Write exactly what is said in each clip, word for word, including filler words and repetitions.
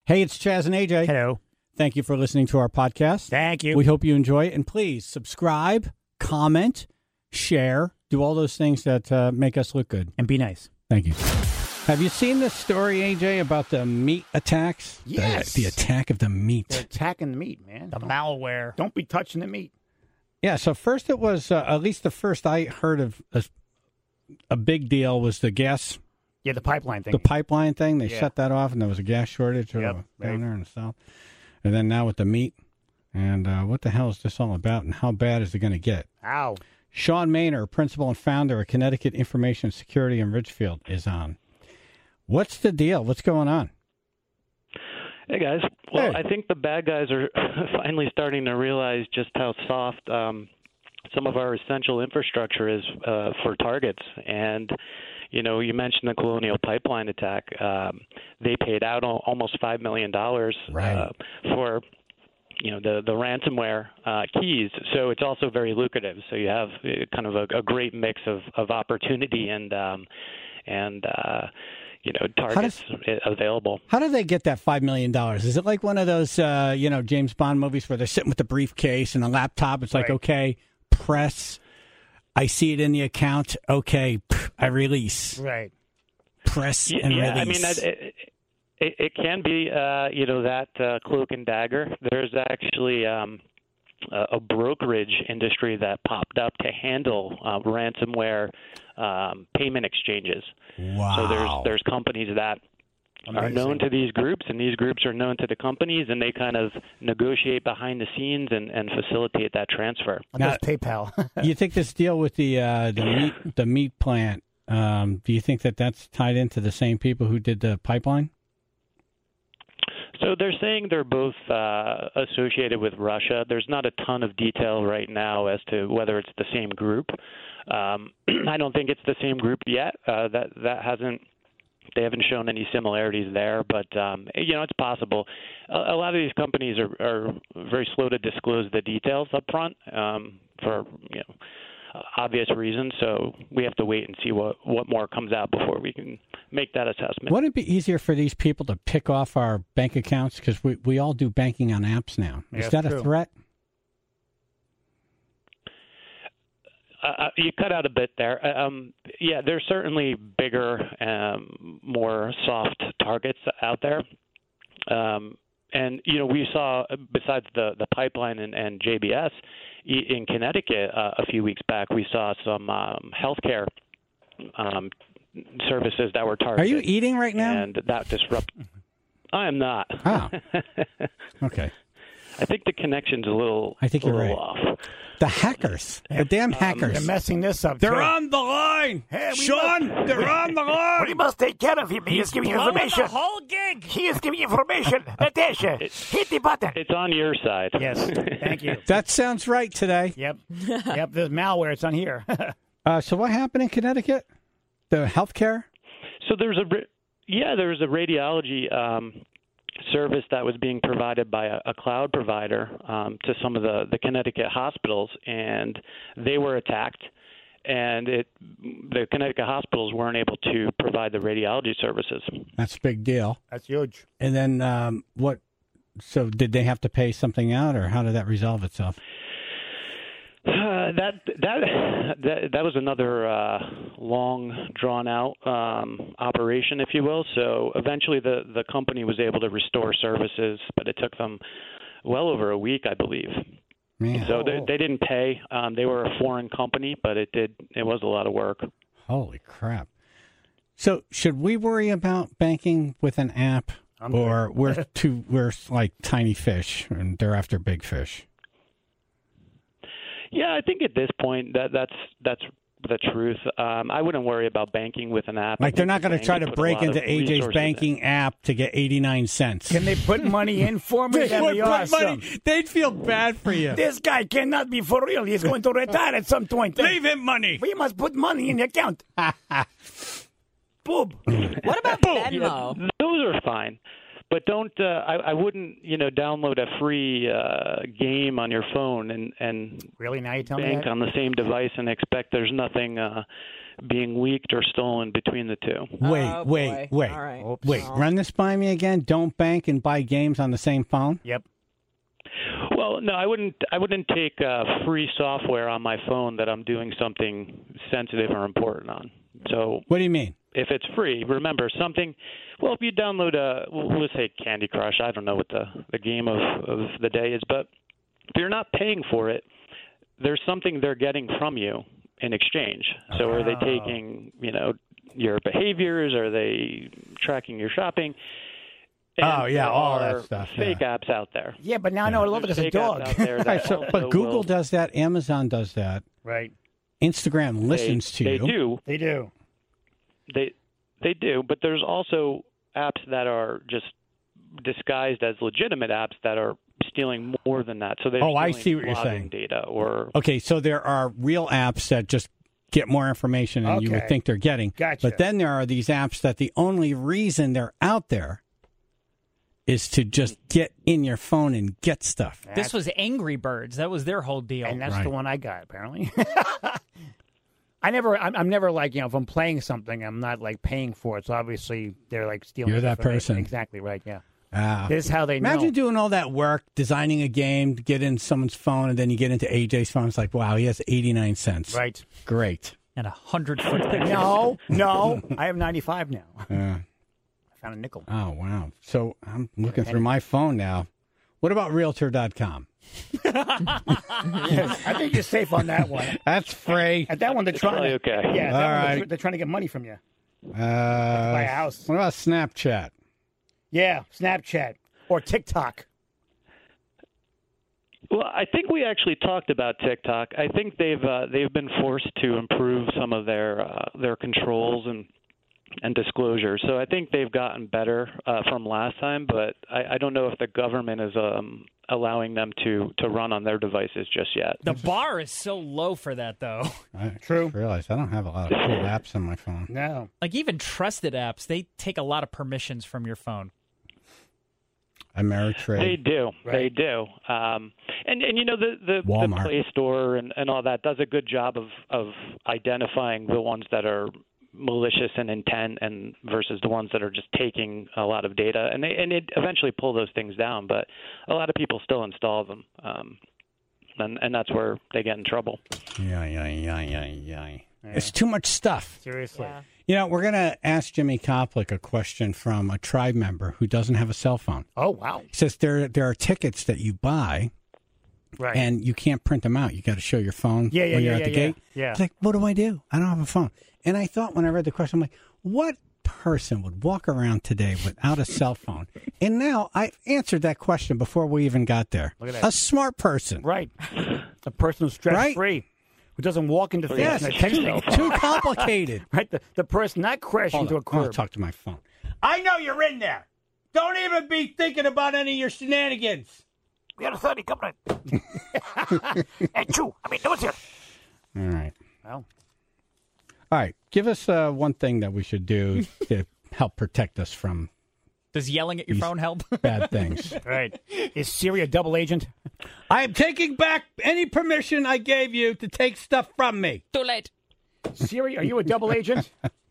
Hey, it's Chaz and A J. Hello. Thank you for listening to our podcast. Thank you. We hope you enjoy it. And please subscribe, comment, share, do all those things that uh, make us look good. And be nice. Thank you. Have you seen this story, A J, about the meat attacks? Yes. The, the attack of the meat. They're attacking the meat, man. The malware. Don't be touching the meat. Yeah, so first it was, uh, at least the first I heard of a, a big deal was the gas, Yeah, the pipeline thing. the pipeline thing. They Yeah. shut that off, and there was a gas shortage uh, Yep, down right. there in the south. And then now with the meat. And uh, what the hell is this all about, and how bad is it going to get? Ow. Sean Maynor, principal and founder of Connecticut Information Security in Ridgefield, is on. What's the deal? What's going on? Hey, guys. Well, Hey. I think the bad guys are finally starting to realize just how soft um, some of our essential infrastructure is uh, for targets. And, you know, you mentioned the Colonial Pipeline attack. Um, they paid out al- almost five million dollars Right. uh, for, you know, the, the ransomware uh, keys. So it's also very lucrative. So you have uh, kind of a, a great mix of, of opportunity and, um, and uh, you know, targets does- available. How do they get that five million dollars? Is it like one of those, uh, you know, James Bond movies where they're sitting with the briefcase and a laptop? It's like, Right. okay, press. I see it in the account. Okay, pff, I release. Right. Press Yeah, and yeah, I release. mean, that- it, it, it can be, uh, you know, that uh, cloak and dagger. There's actually um, a, a brokerage industry that popped up to handle uh, ransomware um, payment exchanges. wow. So there's there's companies that are Amazing. known to these groups, and these groups are known to the companies, and they kind of negotiate behind the scenes and, and facilitate that transfer. Now, that's PayPal. You think this deal with the uh, the meat the meat plant? Um, do you think that that's tied into the same people who did the pipeline? So they're saying they're both uh, associated with Russia. There's not a ton of detail right now as to whether it's the same group. Um, I don't think it's the same group yet. Uh, that that hasn't. They haven't shown any similarities there, but um, you know it's possible. A, a lot of these companies are, are very slow to disclose the details up front um, for you know obvious reasons. So we have to wait and see what what more comes out before we can make that assessment. Wouldn't it be easier for these people to pick off our bank accounts? Because we, we all do banking on apps now. Is Yeah, that a true. threat? Uh, you cut out a bit there. Um, yeah, there's certainly bigger, um, more soft targets out there. Um, and, you know, we saw, besides the, the pipeline and, and J B S, in Connecticut uh, a few weeks back, we saw some um, healthcare um, services that were targeted. Are you eating right now? And that disrupt. I am not. Oh. Okay. I think the connection's a little, I think a you're little right. off. The hackers. The damn hackers. They're messing this up. They're too. on the line. Hey, we Sean, they're on the line. We must take care of him. He is giving information. whole gig. He is giving information. Natasha, hit the button. It's on your side. Yes. Thank you. That sounds right today. Yep. Yep. There's malware. It's on here. Uh, so what happened in Connecticut? The healthcare? So there's a ra- yeah, there was a radiology um, service that was being provided by a, a cloud provider um, to some of the, the Connecticut hospitals, and they were attacked. And it, the Connecticut hospitals weren't able to provide the radiology services. That's a big deal. That's huge. And then um, what? So did they have to pay something out, or how did that resolve itself? Uh, that that that that was another uh, long, drawn-out um, operation, if you will. So eventually, the the company was able to restore services, but it took them well over a week, I believe. Man, So they, they didn't pay. Um, they were a foreign company, but it did. It was a lot of work. holy crap! So should we worry about banking with an app, I'm or we're too we're like tiny fish and they're after big fish? Yeah, I think at this point that that's that's the truth. Um, I wouldn't worry about banking with an app. I Like they're think not the going to try to banks put a break lot into of A J's resources in. banking app to get eighty-nine cents. Can they put money in for me? They That'd would be put awesome. money. They'd feel bad for you. This guy cannot be for real. He's going to retire at some point. Leave him money. We must put money in the account. Boob. What about Venmo? Yeah, those are fine. but don't. Uh, I, I wouldn't, you know, download a free uh, game on your phone and and Really? Now you tell me bank that? on the same device and expect there's nothing uh, being leaked or stolen between the two. Wait, Oh, wait, boy. wait, All right. Oops. wait. No. Run this by me again. Don't bank and buy games on the same phone. Yep. Well, no, I wouldn't. I wouldn't take uh, free software on my phone that I'm doing something sensitive or important on. So What do you mean? if it's free, remember something. Well, if you download a, well, let's say Candy Crush, I don't know what the the game of, of the day is, but if you're not paying for it, there's something they're getting from you in exchange. So are they taking, you know, your behaviors? Are they tracking your shopping? And Oh, yeah, there all that are stuff, Fake yeah. apps out there. Yeah, but now I know I love it as a Fake apps dog. out there that Right, so, also but Google will- does that. Amazon does that. Right. Instagram listens they, to they you. do. They do. They they do, but there's also apps that are just disguised as legitimate apps that are stealing more than that. So they're Oh, I stealing see what you're login saying. Data or Okay, so there are real apps that just get more information than you would Okay. think they're getting. Gotcha. But then there are these apps that the only reason they're out there is to just get in your phone and get stuff. This was Angry Birds. That was their whole deal. And that's Right. the one I got, apparently. I never, I'm, I'm never like, you know, if I'm playing something, I'm not like paying for it. So obviously they're like stealing. You're that stuff from me. person. Exactly right. Yeah. Ah. This is how they Imagine know. doing all that work, designing a game to get in someone's phone, and then you get into A J's phone. It's like, wow, he has eighty-nine cents. Right. Great. And a hundred foot picture. No, no. I have ninety-five now. Uh, I found a nickel. oh, wow. So I'm looking through my phone now. What about Realtor dot com? Yes, I think you're safe on that one. That's free. At that one, they're trying probably to. okay. Yeah, at that All one, they're, right. they're trying to get money from you. Uh, Buy a house. What about Snapchat? Yeah, Snapchat or TikTok. Well, I think we actually talked about TikTok. I think they've uh, they've been forced to improve some of their uh, their controls and and disclosure. So I think they've gotten better uh, from last time, but I, I don't know if the government is um, allowing them to, to run on their devices just yet. The bar is so low for that, though. I True. just realized I don't have a lot of cool apps on my phone. No. Like even trusted apps, they take a lot of permissions from your phone. Ameritrade. They do. They Right. do. Um, and, and, you know, the, the, the Walmart. Play Store and, and all that does a good job of, of identifying the ones that are malicious in intent and versus the ones that are just taking a lot of data. And they and it eventually pull those things down, but a lot of people still install them. Um, and, and that's where they get in trouble. Yeah, yeah, yeah, yeah, yeah. It's too much stuff. Seriously. You know, we're going to ask Jimmy Koplik a question from a tribe member who doesn't have a cell phone. Oh, wow. He says there there are tickets that you buy Right. and you can't print them out. You got to show your phone Yeah, yeah, when you're yeah, at the yeah, gate. yeah. It's like, what do I do? I don't have a phone. And I thought when I read the question, I'm like, what person would walk around today without a cell phone? And now I answered that question before we even got there. Look at that. A smart person. Right. A person who's stress free, who doesn't walk into things Yes, and texting. too complicated. Right. The, the person not crashing Hold into on. a I want curb. to talk to my phone. I know you're in there. Don't even be thinking about any of your shenanigans. We got a thirty coming in. Hey, Chew. I mean, no one's here. All right. Well, All right. Give us uh, one thing that we should do to help protect us from Does yelling at your These- phone help? bad things. right. Is Siri a double agent? I am taking back any permission I gave you to take stuff from me. Too late. Siri, are you a double agent?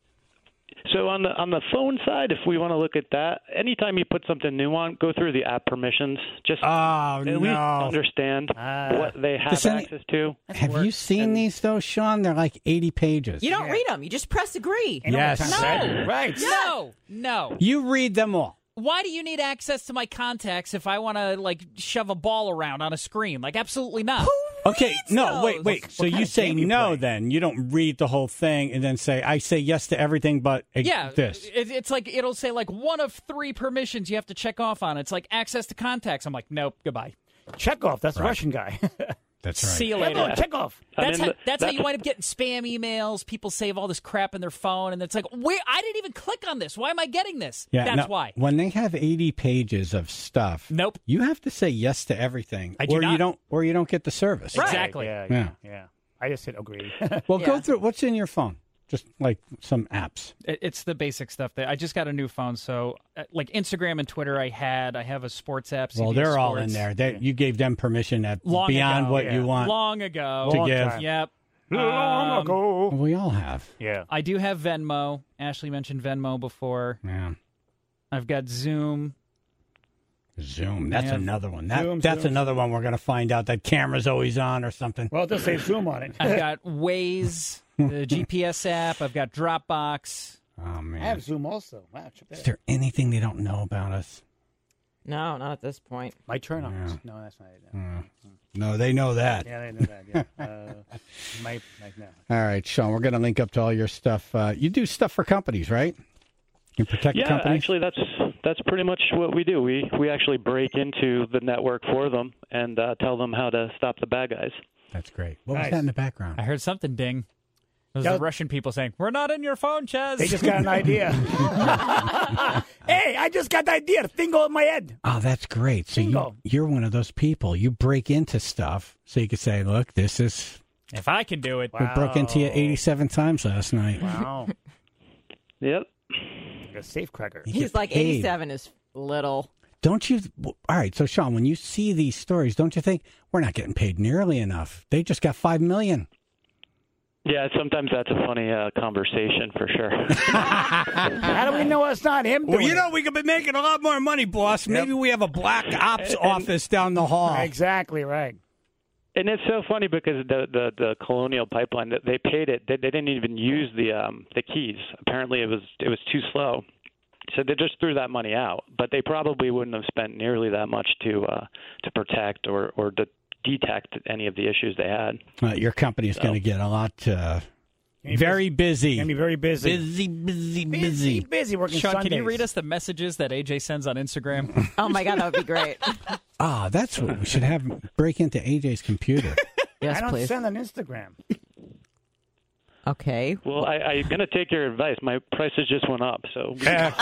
So on the on the phone side, if we want to look at that, anytime you put something new on, go through the app permissions. Just Oh, at least no. understand Ah. what they have Does any- access to. Have you seen these, though, Sean? They're like eighty pages. You don't read them. You just press agree. Ain't all the Yes. time No. said. Right. No, no. You read them all. Why do you need access to my contacts if I want to like shove a ball around on a screen? Like, absolutely not. Okay, reads no, wait, those? wait. So kind you of say game you no, play? then you don't read the whole thing, and then say I say yes to everything, but ex- Yeah, this. It, it's like it'll say like one of three permissions you have to check off on. It's like access to contacts. I'm like, nope, goodbye. Chekhov, that's the Russian guy. That's right. See you Hello, later. Chekhov. That's, I mean, how, the- that's how that's- you wind up getting spam emails. People save all this crap in their phone, and it's like, where I didn't even click on this. Why am I getting this? Yeah, that's no, why. When they have eighty pages of stuff, Nope. you have to say yes to everything, I do or you not. don't, or you don't get the service. Right. Exactly. Yeah, Yeah. yeah, yeah. I just said agree. Well, go Yeah. through what's in your phone. Just like some apps. It- It's the basic stuff. That I just got a new phone, so uh, like Instagram and Twitter, I had. I have a sports app. Well, C B S they're all in Sports. there. They, You gave them permission at Long beyond ago, what yeah. you want Long ago. to Long give. time. Yep. Long Um, ago. We all have. Yeah. I do have Venmo. Ashley mentioned Venmo before. Yeah. I've got Zoom. Zoom. That's Yeah. another one. That, Zoom, that's Zoom, another one we're going to find out that camera's always on or something. Well, it does say Zoom on it. I've got Waze, the G P S app. I've got Dropbox. Oh, I man. have Zoom also. Wow, check that Is out. there anything they don't know about us? No, not at this point. My turn on. Yeah. No, that's not it. No. No, they know that. Yeah, I know that. Yeah. Uh, my, my, no. All right, Sean, we're going to link up to all your stuff. Uh, you do stuff for companies, right? You protect Yeah, companies? actually, that's that's pretty much what we do. We we actually break into the network for them and uh, tell them how to stop the bad guys. That's great. What was Nice. that in the background? I heard something ding. Those Yeah. are Russian people saying, "We're not in your phone, Chaz." They just got an idea. Hey, I just got the idea. Tingle in my head. Oh, that's great. So you, Bingo. you're one of those people. You break into stuff so you could say, look, this is... If I can do it, We broke into you eighty-seven times last night. Wow. Yep. Like a safe cracker. You He's get like paid. eighty-seven is little. Don't you... All right, so Sean, when you see these stories, don't you think, we're not getting paid nearly enough? They just got five million dollars. Yeah, sometimes that's a funny uh, conversation for sure. How do we know it's not him doing Well, you it? know, we could be making a lot more money, boss. Maybe we have a black ops office down the hall. Exactly right. And it's so funny because the the, the Colonial Pipeline, that they paid it, they, they didn't even use the um, the keys. Apparently, it was it was too slow, so they just threw that money out. But they probably wouldn't have spent nearly that much to uh, to protect or or to detect any of the issues they had. Uh, your company is going to get a lot uh, very busy. Gonna be very busy. Busy, busy, busy, busy. busy working Sean, Sundays. can you read us the messages that A J sends on Instagram? Oh my god, that would be great. Ah, that's what we should have. Break into A J's computer. Yes, I don't please. send on Instagram. Okay. Well, I, I'm going to take your advice. My prices just went up, so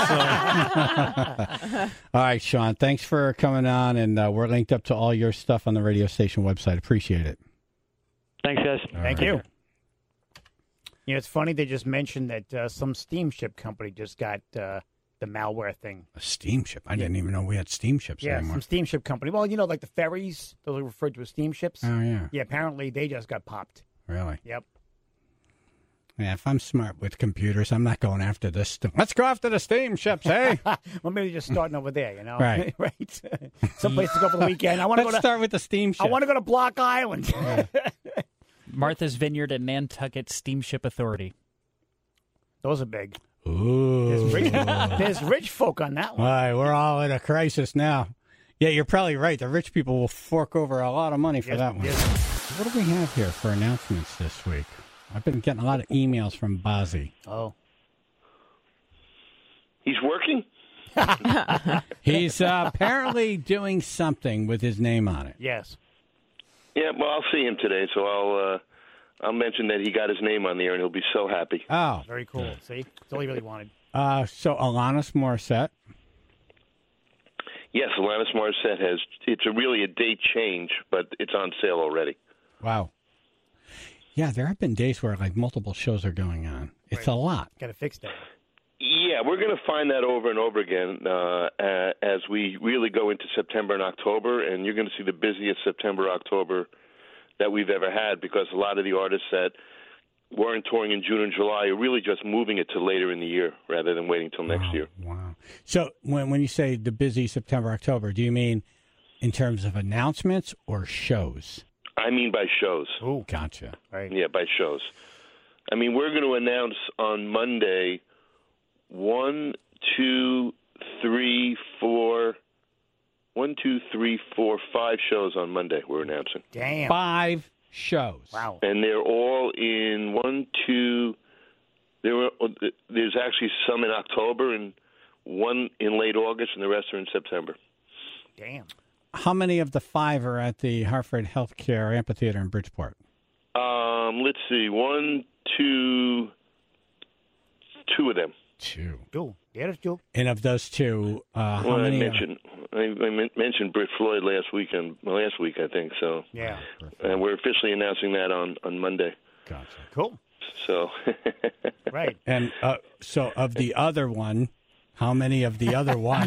All right, Sean. Thanks for coming on, and uh, we're linked up to all your stuff on the radio station website. Appreciate it. thanks, guys. Thank you. You know, it's funny they just mentioned that uh, some steamship company just got uh, the malware thing. A steamship. I didn't even know we had steamships Yeah, anymore. some steamship company. Well, you know, like the ferries, those are referred to as steamships. Oh yeah, Yeah, apparently they just got popped. really? Yep. Yeah. If I'm smart with computers, I'm not going after this. St- Let's go after the steamships, hey? Well, maybe they're just starting over there, you know? Right. right. Someplace to go for the weekend. I want to Let's go to. start with the steamship. I want to go to Block Island. Martha's Vineyard and Nantucket Steamship Authority. Those are big. Ooh. There's rich, there's rich folk on that All one. right, we're all in a crisis now. Yeah, you're probably right. The rich people will fork over a lot of money for Yes, that one. yes. What do we have here for announcements this week? I've been getting a lot of emails from Bozzy. Oh. He's working? He's uh, apparently doing something with his name on it. Yes. Yeah, well, I'll see him today, so I'll uh, I'll mention that he got his name on the air, and he'll be so happy. Oh, Very cool. See? That's all he really wanted. uh, so Alanis Morissette. Yes, Alanis Morissette has, it's a really a date change, but it's on sale already. Wow. Yeah, there have been days where like multiple shows are going on. It's a lot. Got to fix that. Yeah, we're going to find that over and over again uh, uh, as we really go into September and October, and you're going to see the busiest September, October that we've ever had because a lot of the artists that weren't touring in June and July are really just moving it to later in the year rather than waiting till next Wow, year. Wow. So when when you say the busy September, October, do you mean in terms of announcements or shows? I mean by shows. Ooh. Gotcha. Right. Yeah, by shows. I mean, we're going to announce on Monday one, two, three, four, one, two, three, four, five shows on Monday we're announcing. Damn. Five shows. Wow. And they're all in one, two, there were, there's actually some in October and one in late August, and the rest are in September. Damn. How many of the five are at the Hartford Healthcare Amphitheater in Bridgeport? Um, let's see, one, two, two of them. Two. Two. Yeah, that's two. And of those two, uh, how Well, I many? mentioned I, I men- mentioned Britt Floyd last weekend, last week I think. So, Yeah. and we're officially announcing that on, on Monday. Gotcha. Cool. So, Right. And uh, so, of the other one, how many of the other one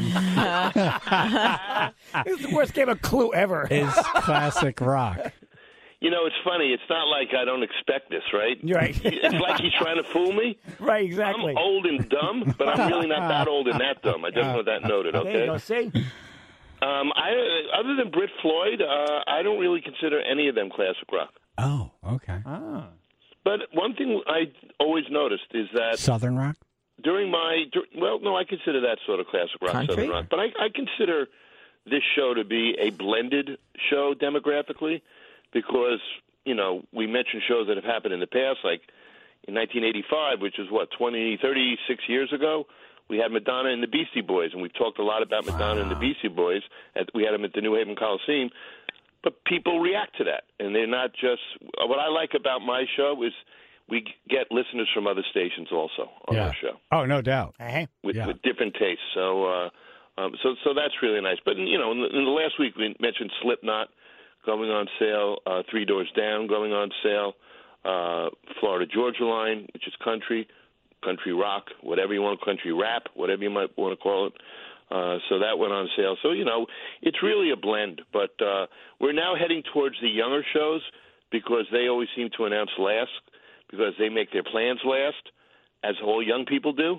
This is the worst game of Clue ever. is classic rock? you know, it's funny. It's not like I don't expect this, right? Right. It's like he's trying to fool me. Right, exactly. I'm old and dumb, but I'm really not that old and that dumb. I just want that noted, There you okay? go. See? Um, I, other than Brit Floyd, uh, I don't really consider any of them classic rock. Oh, okay. Ah. But one thing I always noticed is that Southern rock? during my dur- well, no, I consider that sort of classic rock, Country? southern rock. But I, I consider this show to be a blended show demographically, because you know we mentioned shows that have happened in the past, like in nineteen eighty-five, which is what twenty, thirty-six years ago. We had Madonna and the Beastie Boys, and we've talked a lot about Madonna and the Beastie Boys. At, we had them at the New Haven Coliseum. But people react to that, and they're not just. What I like about my show is we get listeners from other stations also on Yeah. our show Oh, no doubt. Hey. with, Yeah. with different tastes. So, uh, um, so, so that's really nice. But you know, in the, in the last week we mentioned Slipknot going on sale, uh, Three Doors Down going on sale, uh, Florida Georgia Line, which is country, country rock, whatever you want, country rap, whatever you might want to call it. Uh, so that went on sale. So, you know, it's really a blend. But uh, we're now heading towards the younger shows because they always seem to announce last because they make their plans last, as all young people do.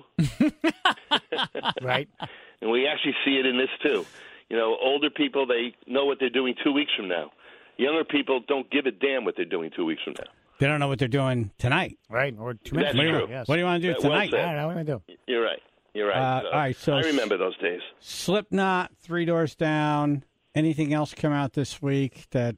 Right. And we actually see it in this, too. You know, older people, they know what they're doing two weeks from now. Younger people don't give a damn what they're doing two weeks from now. They don't know what they're doing tonight. Right. Or two That's minutes. true. Yes. What do you want to do Uh, well tonight? said. I don't know. What am I going to do? You're right. You're right. Uh, So, all right, so I remember those days. Slipknot, Three Doors Down. Anything else come out this week that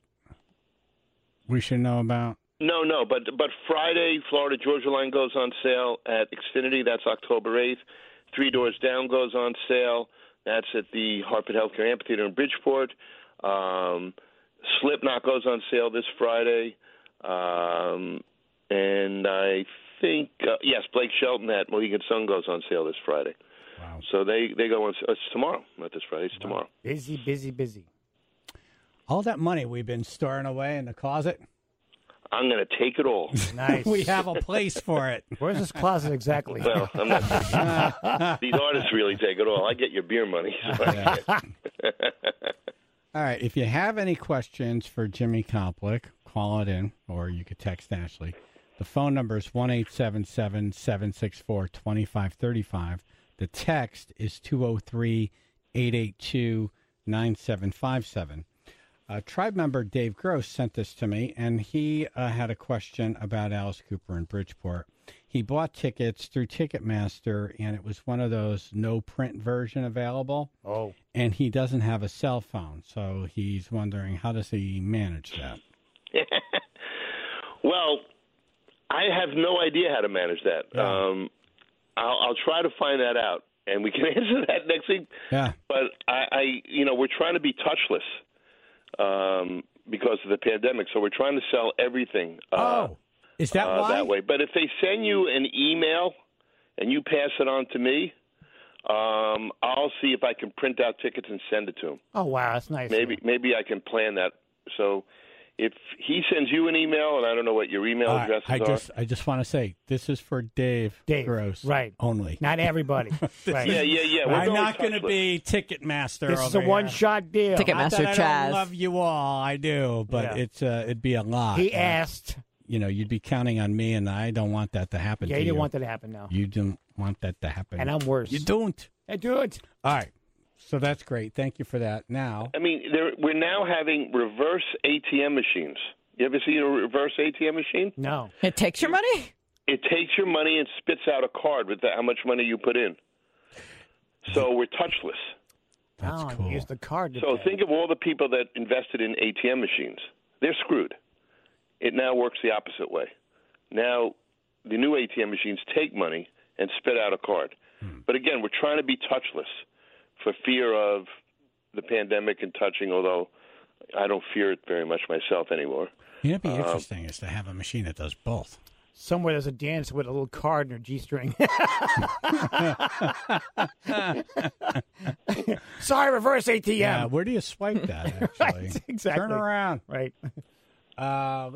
we should know about? No, no, but but Friday, Florida Georgia Line goes on sale at Xfinity. That's October eighth. Three Doors Down goes on sale. That's at the Hartford Healthcare Amphitheater in Bridgeport. Um, Slipknot goes on sale this Friday. Um, and I think, uh, yes, Blake Shelton at Mohegan Sun goes on sale this Friday. Wow. So they, they go on uh, it's tomorrow, not this Friday, it's tomorrow. Busy, busy, busy. All that money we've been storing away in the closet, I'm going to take it all. Nice. we have a place for it. Where's this closet exactly? Well, I'm not. These artists really take it all. I get your beer money. So I can't. All right. If you have any questions for Jimmy Komplick, call it in, or you could text Ashley. The phone number is one eight seven seven, seven six four, two five three five. The text is two oh three, eight eight two, nine seven five seven. Uh, tribe member Dave Gross sent this to me, and he uh, had a question about Alice Cooper in Bridgeport. He bought tickets through Ticketmaster, and it was one of those no print version available. Oh. And he doesn't have a cell phone, so he's wondering how does he manage that? Well, I have no idea how to manage that. Yeah. Um, I'll, I'll try to find that out, and we can answer that next week. Yeah. But I, I you know, we're trying to be touchless um, because of the pandemic, so we're trying to sell everything. Uh, Oh, is that uh, why? that way. But if they send you an email and you pass it on to me, um, I'll see if I can print out tickets and send it to them. Oh, wow. That's nice. Maybe maybe I can plan that. So if he sends you an email, and I don't know what your email All right, addresses I are. just I just want to say this is for Dave, Dave, Gross, right. only. Not everybody. Right. Yeah, yeah, yeah. We're I'm going not going to touchless. be Ticketmaster. This is over a here. one-shot deal. Ticket- Not that Ticketmaster I Chaz. don't love you all, I do, but Yeah. it's uh, it'd be a lot. He Uh, asked. You know, you'd be counting on me, and I don't want that to happen. Yeah, to you you didn't want that to happen now. You don't want that to happen, And I'm worse. You don't. I do it. All right, so that's great. Thank you for that. Now, I mean, there, we're now having reverse A T M machines. You ever see a reverse A T M machine? No. It takes your money? It takes your money and spits out a card with the, how much money you put in. So we're touchless. that's oh, cool. Use the card to So pay. think of all the people that invested in A T M machines. They're screwed. It now works the opposite way. Now, the new A T M machines take money and spit out a card. Hmm. But again, we're trying to be touchless for fear of the pandemic and touching, although I don't fear it very much myself anymore. You know, it'd be Um, interesting is to have a machine that does both. Somewhere there's a dance with a little card in her G-string. Sorry, reverse A T M. Yeah, where do you swipe that? Actually, Right, exactly. Turn around. Right. Uh, let's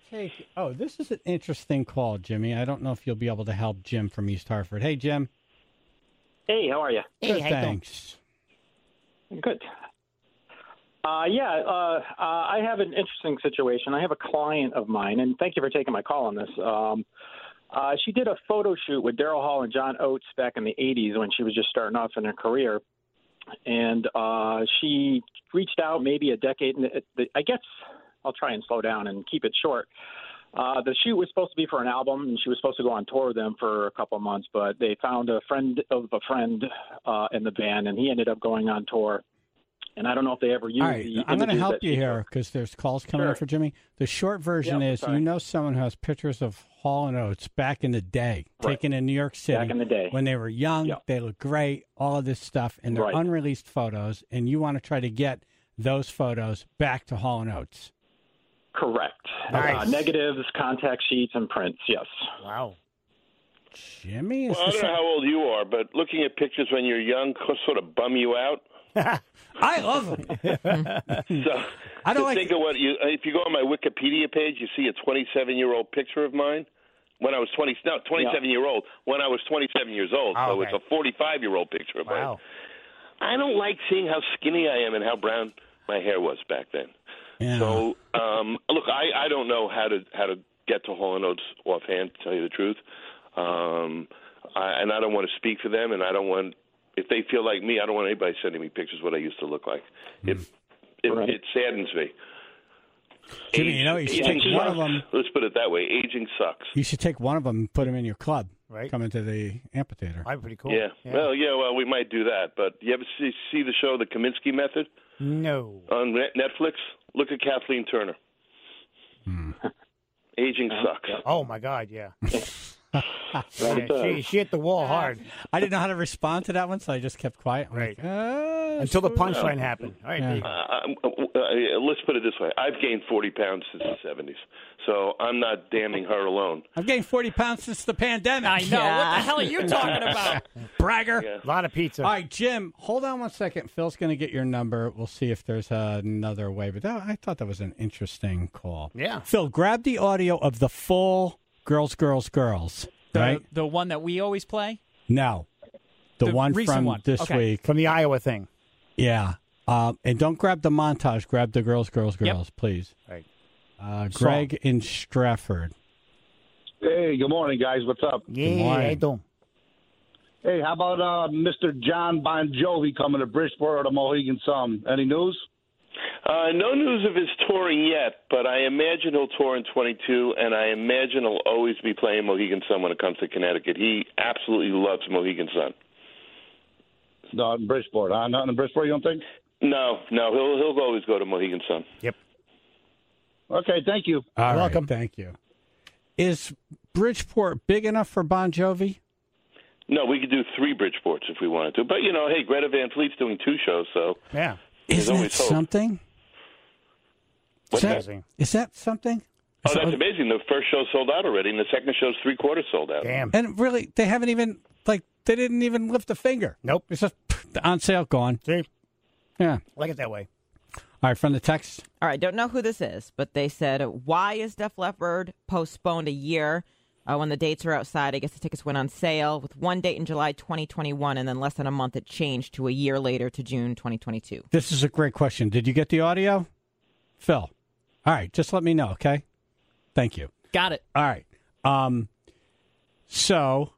take. Oh, this is an interesting call, Jimmy. I don't know if you'll be able to help Jim from East Hartford. Hey, Jim. Hey, how are you? Good, thanks. Good. Uh, yeah, uh, uh, I have an interesting situation. I have a client of mine, and thank you for taking my call on this. Um, uh, she did a photo shoot with Daryl Hall and John Oates back in the eighties when she was just starting off in her career. And uh, she reached out maybe a decade. I guess I'll try and slow down and keep it short. Uh, the shoot was supposed to be for an album, and she was supposed to go on tour with them for a couple of months, but they found a friend of a friend uh, in the band, and he ended up going on tour. And I don't know if they ever used All right, the I'm going to images help that you she here took. because there's calls coming Sure. in for Jimmy. The short version Yep, is sorry. you know someone who has pictures of Hall and Oates back in the day, Right. taken in New York City. Back in the day. When they were young, Yep. they look great, all of this stuff, and they're Right. unreleased photos, and you want to try to get those photos back to Hall and Oates. Correct. Nice. Uh, negatives, contact sheets, and prints, yes. Wow. Jimmy? Is Well, I this don't know how old you are, but looking at pictures when you're young sort of bum you out. I love them. So I don't to like- think of what you. If you go on my Wikipedia page, you see a twenty-seven-year-old picture of mine. When I was twenty, no, twenty-seven-year-old. When I was twenty-seven years old, Oh, so okay. it's a forty-five-year-old picture of Wow. mine. I don't like seeing how skinny I am and how brown my hair was back then. Yeah. So, um, look, I, I don't know how to how to get to Hall and Oates offhand, to tell you the truth, um, I, and I don't want to speak for them, and I don't want if they feel like me, I don't want anybody sending me pictures of what I used to look like. It it, Right. it saddens me. Jimmy, you know, you should Aging take one of sucks. them. Let's put it that way. Aging sucks. You should take one of them and put them in your club. Right. Come into the amphitheater. That'd be pretty cool. Yeah. Well, yeah. Well, we might do that. But you ever see, see the show, The Kaminsky Method, No. on Net- Netflix? Look at Kathleen Turner. Aging sucks. Oh, my God, yeah. Right, Yeah, uh, she, she hit the wall hard I didn't know how to respond to that one, so I just kept quiet. I'm Right. like, uh, until the screw it. punchline happened. All right, Yeah. there you go. Uh, uh, let's put it this way. I've gained forty pounds since the seventies, so I'm not damning her alone. I've gained forty pounds since the pandemic. I know. What Yeah. the hell are you talking about? Bragger. Yeah. A lot of pizza. All right, Jim, hold on one second. Phil's going to get your number. We'll see if there's another way. But that, I thought that was an interesting call. Yeah. Phil, grab the audio of the full Girls, Girls, Girls. The, right? the one that we always play? No. The, The one recent from one. this Okay. week. From the Iowa thing. Yeah. Um, and don't grab the montage. Grab the Girls, Girls, Yep. Girls, please. Right. Uh, Greg in Stratford. Hey, good morning, guys. What's up? Yeah, morning. I do. Hey, how about uh, Mister John Bon Jovi coming to Bridgeport or the Mohegan Sun? Any news? Uh, no news of his touring yet, but I imagine he'll tour in twenty-two, and I imagine he'll always be playing Mohegan Sun when it comes to Connecticut. He absolutely loves Mohegan Sun. No, in Bridgeport, huh? Not in Bridgeport, you don't think? No, no, he'll he'll always go to Mohegan Sun. Yep. Okay, thank you. All right, welcome. Thank you. Is Bridgeport big enough for Bon Jovi? No, we could do three Bridgeports if we wanted to, but you know, hey, Greta Van Fleet's doing two shows, so Yeah. There's Isn't that always hope. something? Is What's that, Amazing. is that something? oh, Is that's that- amazing. The first show sold out already, and the second show's three quarters sold out. Damn. And really, they haven't even, like, they didn't even lift a finger. Nope. It's just on sale, gone. See? Yeah. I like it that way. All right, from the text. All right, don't know who this is, but they said, why is Def Leppard postponed a year uh, when the dates are outside? I guess the tickets went on sale with one date in July twenty twenty-one, and then less than a month it changed to a year later to June twenty twenty-two. This is a great question. Did you get the audio? Phil. All right, just let me know, okay? Thank you. Got it. All right. Um, so,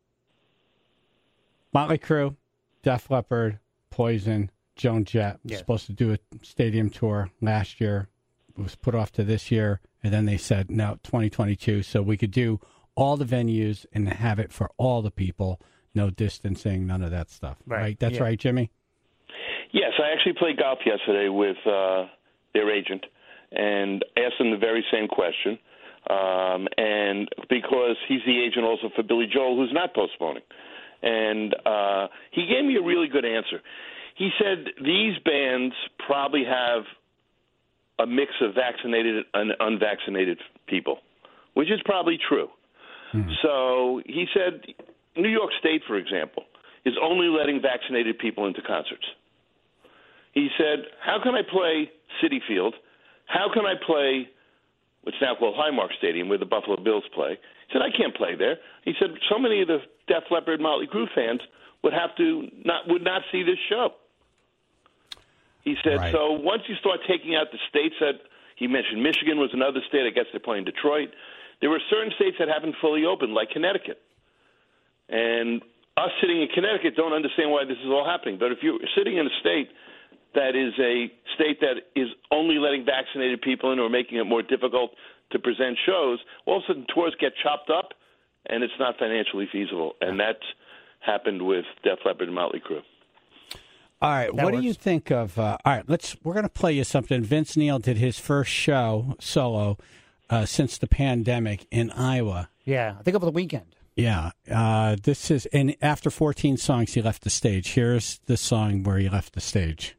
Motley Crue, Def Leppard, Poison, Joan Jett was Yeah. supposed to do a stadium tour last year. It was put off to this year, and then they said, no, twenty twenty-two, so we could do all the venues and have it for all the people, no distancing, none of that stuff. Right. That's Yeah. right, Jimmy? Yes, I actually played golf yesterday with uh, their agent and asked him the very same question. Um, and because he's the agent also for Billy Joel, who's not postponing. And uh, he gave me a really good answer. He said these bands probably have a mix of vaccinated and unvaccinated people, which is probably true. Mm-hmm. So he said New York State, for example, is only letting vaccinated people into concerts. He said, how can I play Citi Field? How can I play It's now called Highmark Stadium, where the Buffalo Bills play. He said, I can't play there. He said, so many of the Def Leppard, Motley Crue fans would have to not would not see this show. He said, Right. so once you start taking out the states that he mentioned, Michigan was another state. I guess they're playing Detroit. There were certain states that haven't fully opened, like Connecticut. And us sitting in Connecticut don't understand why this is all happening. But if you're sitting in a state that is a state that is only letting vaccinated people in or making it more difficult to present shows, all of a sudden tours get chopped up, and it's not financially feasible. And that's happened with Def Leppard and Motley Crue. All right, That what works. do you think of? Uh, all right, let's. We're going to play you something. Vince Neil did his first show solo uh, since the pandemic in Iowa. Yeah, I think over the weekend. Yeah, uh, this is, and after fourteen songs, he left the stage. Here's the song where he left the stage.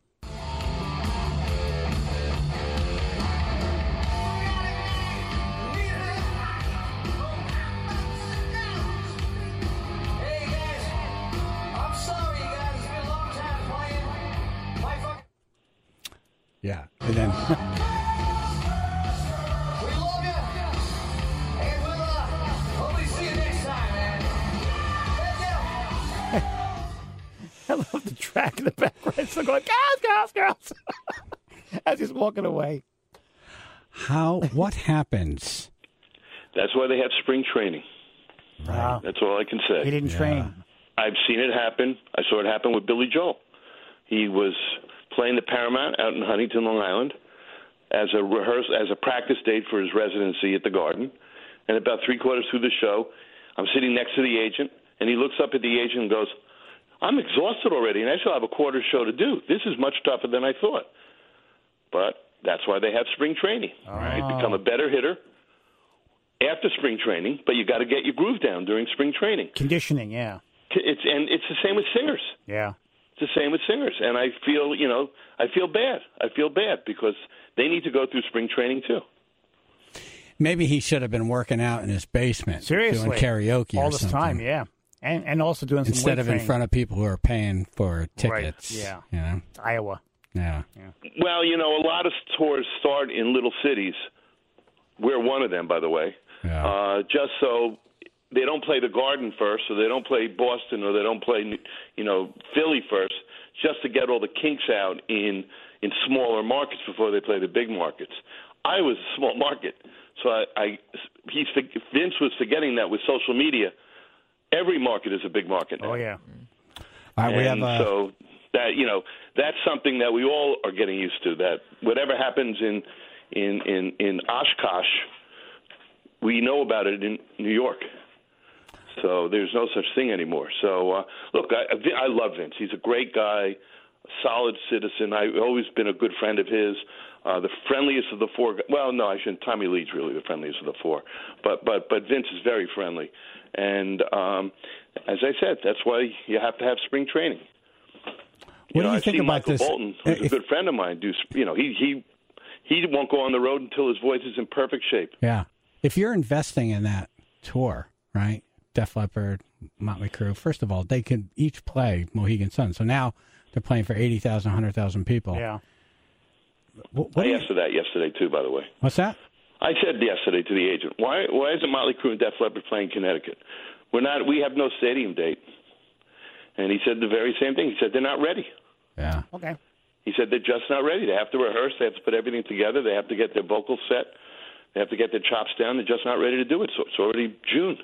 Yeah, and then I love the track in the background. It's going, girls, girls, girls, as he's walking away. how? What happens? That's why they have spring training. Wow. That's all I can say. He didn't train. I've seen it happen. I saw it happen with Billy Joel. He was playing the Paramount out in Huntington, Long Island, as a rehearsal, as a practice date for his residency at the Garden. And about three quarters through the show, I'm sitting next to the agent, and he looks up at the agent and goes, "I'm exhausted already, and I still have a quarter show to do. This is much tougher than I thought." But that's why they have spring training. Oh. You become a better hitter after spring training, but you got to get your groove down during spring training. Conditioning, yeah. It's and it's the same with singers. Yeah. It's the same with singers, and I feel, you know, I feel bad. I feel bad because they need to go through spring training too. Maybe he should have been working out in his basement, Seriously. doing karaoke All or this something. time, yeah. And and also doing some Instead weight of in training. front of people who are paying for tickets. yeah. You know? Iowa. Yeah. Well, you know, a lot of tours start in little cities. We're one of them, by the way. Yeah. Uh, just so they don't play the Garden first, or they don't play Boston, or they don't play, you know, Philly first, just to get all the kinks out in in smaller markets before they play the big markets. Iowa's a small market, so I, I he's Vince was forgetting that with social media, every market is a big market now. Oh, yeah. All right, we have And uh, so that, you know, that's something that we all are getting used to. That whatever happens in in in, in Oshkosh, we know about it in New York. So there's no such thing anymore. So uh, look, I, I love Vince. He's a great guy, a solid citizen. I've always been a good friend of his. Uh, the friendliest of the four. Well, no, I shouldn't. Tommy Lee's really the friendliest of the four. But but but Vince is very friendly. And um, as I said, that's why you have to have spring training. What do know, you I think see about Michael this? Bolton, who's If- a good friend of mine, do you know he he he won't go on the road until his voice is in perfect shape. Yeah. If you're investing in that tour, right? Def Leppard, Motley Crue, first of all, they could each play Mohegan Sun. So now they're playing for eighty thousand, one hundred thousand people. Yeah. What, what I do you- asked for that yesterday too, by the way. what's that? I said yesterday to the agent, why why isn't Motley Crue and Def Leppard playing Connecticut? We're not. We have no stadium date. And he said the very same thing. He said they're not ready. Yeah. Okay. He said they're just not ready. They have to rehearse. They have to put everything together. They have to get their vocals set. They have to get their chops down. They're just not ready to do it. So it's already June.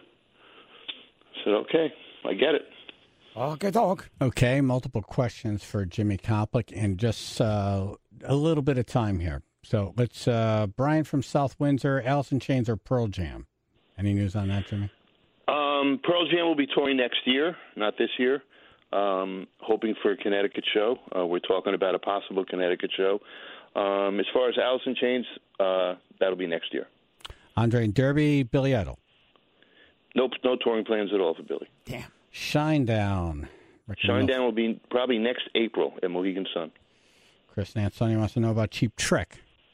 I said, okay, I get it. Okay, dog. Okay, multiple questions for Jimmy Koplik and just uh, a little bit of time here. So let's, uh, Brian from South Windsor, Alice in Chains or Pearl Jam? Any news on that, Jimmy? Um, Pearl Jam will be touring next year, not this year. Um, hoping for a Connecticut show. Uh, we're talking about a possible Connecticut show. Um, as far as Alice in Chains, uh, that'll be next year. Andre and Derby, Billy Idol. Nope, no touring plans at all for Billy. Damn. Shinedown. Rick and Shinedown will be probably next April at Mohegan Sun. Chris Nansoni wants to know about Cheap Trick.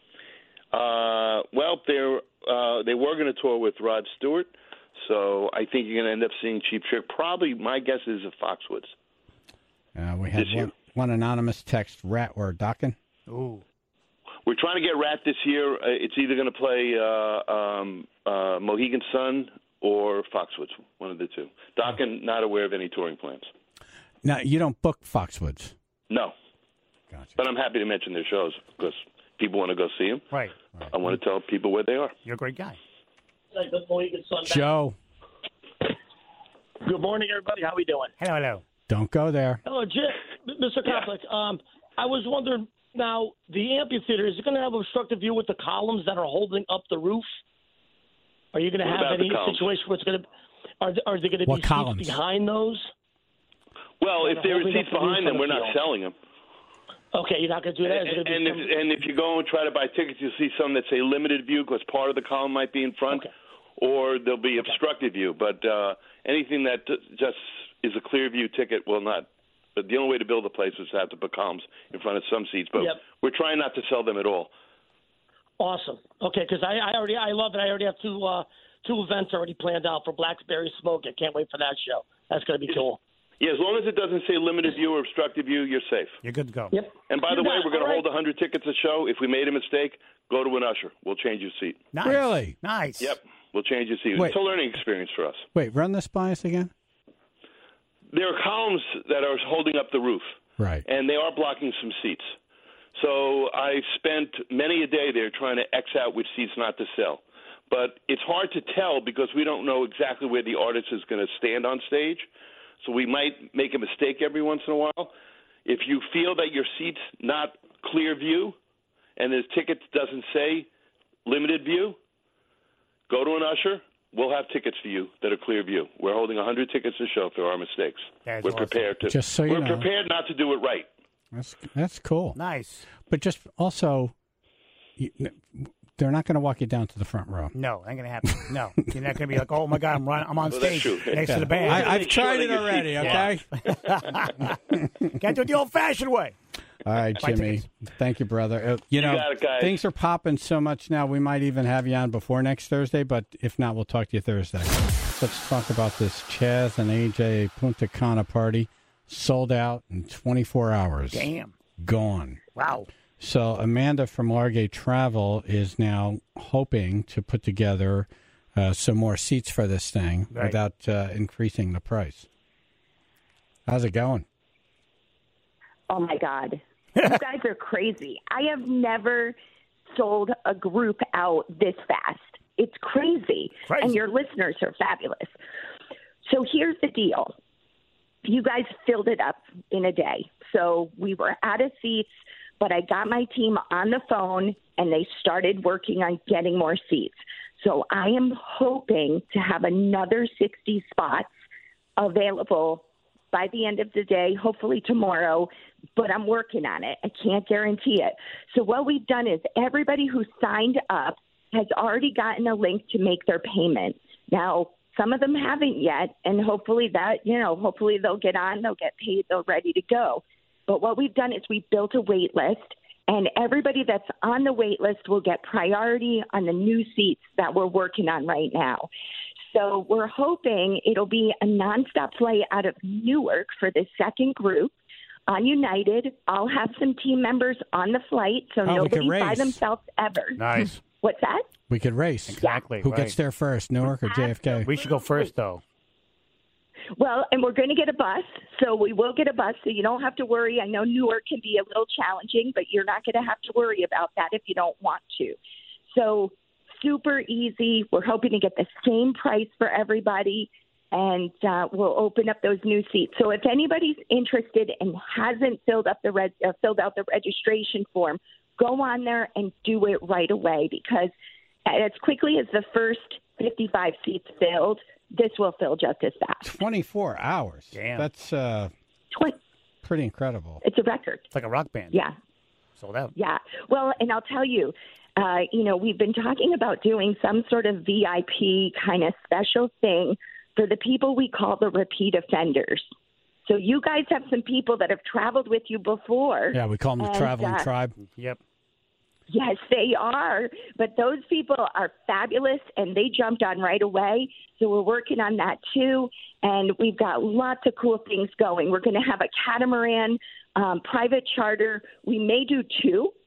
Uh, well, they're uh, they were going to tour with Rod Stewart, so I think you're going to end up seeing Cheap Trick. Probably, my guess is at Foxwoods. Uh, we had This year. one, one anonymous text, rat or Dockin. Ooh. we're trying to get Rat this year. Uh, it's either going to play uh, um, uh, Mohegan Sun or Foxwoods, one of the two. Doc, and not aware of any touring plans. Now, you don't book Foxwoods? No. Gotcha. But I'm happy to mention their shows because people want to go see them. Right. right. I want to tell people where they are. You're a great guy. Joe. Good morning, everybody. How we doing? Hello, hello. Don't go there. Hello, Jim. Mister Koplik. Yeah. Um, I was wondering, now, the amphitheater, is it going to have obstructive view with the columns that are holding up the roof? Are you going to have any situation where it's going to are, are there going to be seats columns? behind those? Well, if there are seats behind them, we're not selling them. Okay, you're not going to do that? And, and, if, and if you go and try to buy tickets, you'll see some that say limited view because part of the column might be in front, okay. or there'll be obstructed view. But uh, anything that just is a clear view ticket will not. But the only way to build a place is to have to put columns in front of some seats. But yep. we're trying not to sell them at all. Awesome. Okay, because I, I already I love it. I already have two uh, two events already planned out for Blackberry Smoke. I can't wait for that show. That's going to be cool. Yeah, as long as it doesn't say limited view or obstructed view, you're safe. You're good to go. Yep. And by You're the way, not. we're going to All hold one hundred tickets a show. If we made a mistake, go to an usher. We'll change your seat. Nice. Really? Nice. Yep. We'll change your seat. Wait. It's a learning experience for us. Wait, run this by us again? There are columns that are holding up the roof. Right. And they are blocking some seats. So I spent many a day there trying to X out which seats not to sell. But it's hard to tell because we don't know exactly where the artist is going to stand on stage. So we might make a mistake every once in a while. If you feel that your seat's not clear view and the ticket doesn't say limited view, go to an usher. We'll have tickets for you that are clear view. We're holding one hundred tickets to show if there are mistakes. That's we're awesome. prepared to. Just so you we're know. prepared not to do it right. That's that's cool. Nice. But just also, you, they're not going to walk you down to the front row. No, ain't going to happen. No. You're not going to be like, oh, my God, I'm, run, I'm on Well, that's stage true. next Yeah. to the band. I, I've tried it Sure, already, yeah. okay? Can't do it the old-fashioned way. All right, Buy Jimmy. tickets. Thank you, brother. Uh, you, You know, got it, guys. things are popping so much now, we might even have you on before next Thursday, but if not, we'll talk to you Thursday. Let's talk about this Chaz and A J Punta Cana party. Sold out in twenty-four hours. Damn. Gone. Wow. So Amanda from Largate Travel is now hoping to put together uh, some more seats for this thing Right. without uh, increasing the price. How's it going? Oh, my God. You guys are crazy. I have never sold a group out this fast. It's crazy. Crazy. And your listeners are fabulous. So here's the deal. You guys filled it up in a day. So we were out of seats, but I got my team on the phone, and they started working on getting more seats. So I am hoping to have another sixty spots available by the end of the day, hopefully tomorrow, but I'm working on it. I can't guarantee it. So what we've done is everybody who signed up has already gotten a link to make their payment. Now, some of them haven't yet, and hopefully that, you know, hopefully they'll get on, they'll get paid, they're ready to go. But what we've done is we've built a wait list, and everybody that's on the wait list will get priority on the new seats that we're working on right now. So we're hoping it'll be a nonstop flight out of Newark for the second group. On United, I'll have some team members on the flight, so Oh, we can nobody's by race. themselves ever. Nice. What's that? We could race. Exactly. Who right. gets there first, Newark or J F K? We should go first, though. Well, and we're going to get a bus, so we will get a bus, so you don't have to worry. I know Newark can be a little challenging, but you're not going to have to worry about that if you don't want to. So super easy. We're hoping to get the same price for everybody, and uh, we'll open up those new seats. So if anybody's interested and hasn't filled up the red, uh, filled out the registration form, go on there and do it right away, because as quickly as the first fifty-five seats filled, this will fill just as fast. twenty-four hours. Damn. That's uh, twenty pretty incredible. It's a record. It's like a rock band. Yeah. Sold out. Yeah. Well, and I'll tell you, uh, you know, we've been talking about doing some sort of V I P kind of special thing for the people we call the repeat offenders. So you guys have some people that have traveled with you before. Yeah, we call them the and, traveling uh, tribe. Yep. Yes, they are. But those people are fabulous, and they jumped on right away. So we're working on that, too. And we've got lots of cool things going. We're going to have a catamaran, um, private charter. We may do two.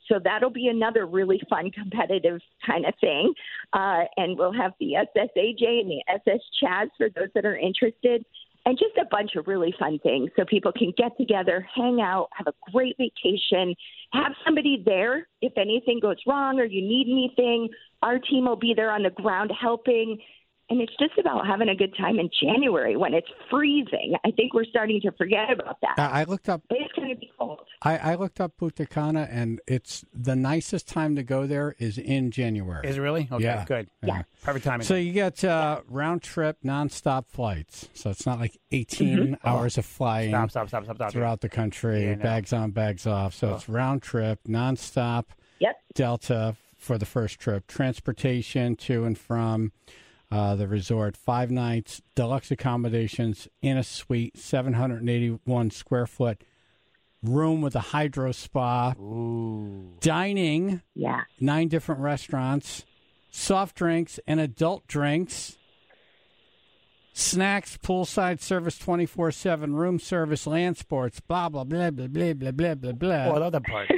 So that'll be another really fun, competitive kind of thing. Uh, and we'll have the S S A J and the S S Chaz for those that are interested. And just a bunch of really fun things so people can get together, hang out, have a great vacation, have somebody there if anything goes wrong or you need anything. Our team will be there on the ground helping. And it's just about having a good time in January when it's freezing. I think we're starting to forget about that. I looked up. It's going to be cold. I, I looked up Punta Cana, and it's the nicest time to go there is in January. Is it really? Okay, yeah. good. Yeah. Perfect timing. So you get uh, round trip, nonstop flights. So it's not like eighteen Mm-hmm. hours of flying Stop, stop, stop, stop, stop. throughout the country, Yeah, no. bags on, bags off. So Oh. it's round trip, nonstop. Yep. Delta for the first trip, transportation to and from uh, the resort, five nights, deluxe accommodations in a suite, seven hundred eighty-one square foot room with a hydro spa, Ooh. dining, yeah, nine different restaurants, soft drinks and adult drinks, snacks, poolside service twenty-four seven, room service, land sports, blah, blah, blah, blah, blah, blah, blah, blah, blah. Oh, I love that part.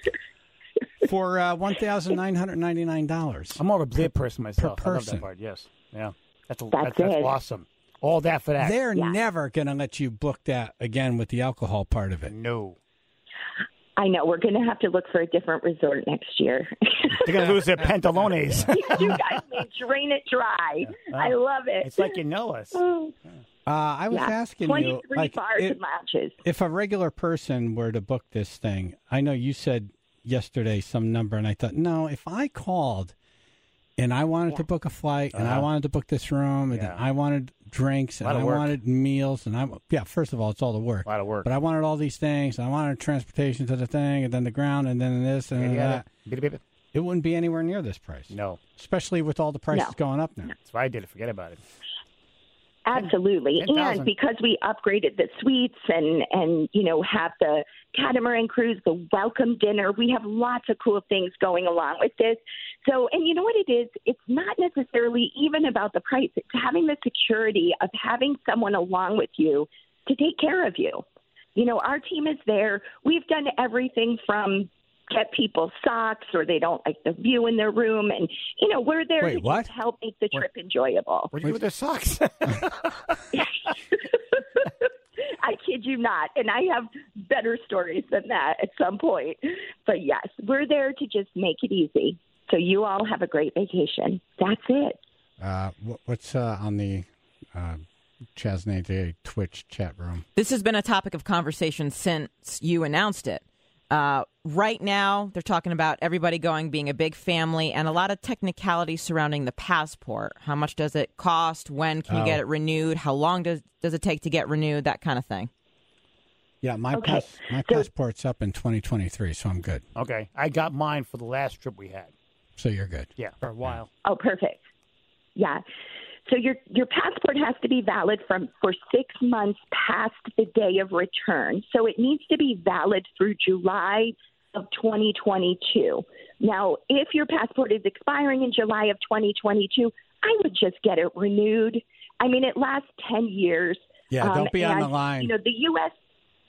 For uh, one thousand nine hundred ninety-nine dollars. I'm more of a blip person myself. Per I love that person. part, yes. Yeah. That's, a, That's that's, that's it. awesome. All that for that. They're Yeah. never going to let you book that again with the alcohol part of it. No. I know. We're going to have to look for a different resort next year. They're going to lose their pantalones. You guys may drain it dry. I love it. It's like you know us. Oh. Uh, I was Yeah. asking you, twenty-three like, bars it- and lounges. if a regular person were to book this thing, I know you said yesterday some number, and I thought, no, if I called and I wanted Yeah. to book a flight, and I Uh-huh. wanted to book this room, and Yeah. then I wanted drinks, and Lot of I work. wanted meals, and I yeah, first of all, it's all the work. A lot of work. But I wanted all these things, and I wanted transportation to the thing, and then the ground, and then this, and then Yeah, that. Beep, beep, beep. It wouldn't be anywhere near this price, No. especially with all the prices No. going up now. That's why I did it. Forget about it. Absolutely. ten thousand. And because we upgraded the suites and, and, you know, have the catamaran cruise, the welcome dinner, we have lots of cool things going along with this. So, and you know what it is? It's not necessarily even about the price. It's having the security of having someone along with you to take care of you. You know, our team is there. We've done everything from get people socks or they don't like the view in their room. And, you know, we're there Wait, to what? just help make the trip enjoyable. What do you do with their socks? I kid you not. And I have better stories than that at some point. But yes, we're there to just make it easy. So you all have a great vacation. That's it. Uh, what, what's uh, on the uh, Chasney Day Twitch chat room? This has been a topic of conversation since you announced it. Uh, right now, they're talking about everybody going, being a big family, and a lot of technicalities surrounding the passport. How much does it cost? When can you Oh. get it renewed? How long does does it take to get renewed? That kind of thing. Yeah, my Okay. pass, my So- passport's up in twenty twenty-three, so I'm good. Okay. I got mine for the last trip we had. So you're good. Yeah. For a while. Oh, perfect. Yeah. So your your passport has to be valid from for six months past the day of return. So it needs to be valid through July of twenty twenty-two. Now, if your passport is expiring in July of twenty twenty-two, I would just get it renewed. I mean, it lasts ten years. Yeah, don't be on and, the line. You know, the U S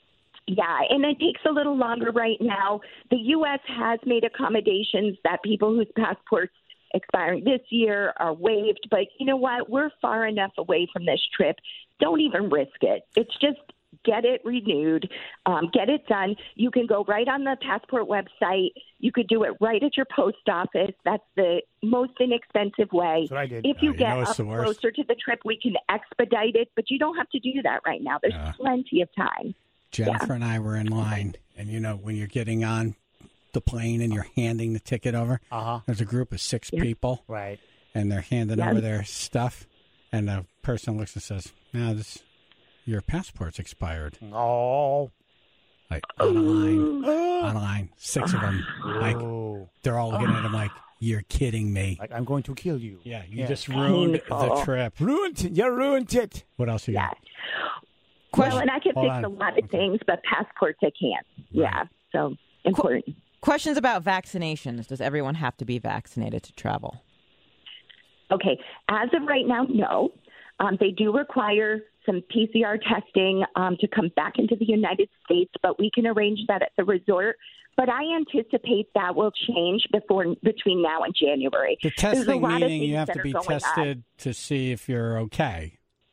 Yeah, and it takes a little longer right now. The U S has made accommodations that people whose passports expiring this year are waived. But you know what? We're far enough away from this trip. Don't even risk it. It's just get it renewed, um, get it done. You can go right on the passport website. You could do it right at your post office. That's the most inexpensive way. That's what I did. If you Uh, you get know it's up the worst. closer to the trip, we can expedite it, but you don't have to do that right now. There's Uh. plenty of time. Jennifer and I were in line, and you know, when you're getting on the plane and you're handing the ticket over, Uh-huh. there's a group of six Yeah. people, Right. and they're handing Yeah. over their stuff, and the person looks and says, "No, this your passport's expired." Oh. Like on a line, on a line, six of them. Like Oh. they're all looking at him like, "You're kidding me." Like, I'm going to kill you. Yeah, you Yeah. just ruined the Painful. trip. Ruined it. You ruined it. What else you Yeah. got? Well, and I can Hold fix on. a lot of things, but passports I can't. Yeah, so important. Questions about vaccinations. Does everyone have to be vaccinated to travel? Okay, as of right now, no. Um, they do require some P C R testing um, to come back into the United States, but we can arrange that at the resort. But I anticipate that will change before between now and January. The There's a testing lot of meaning things you have that to are be going tested on. to see if you're okay.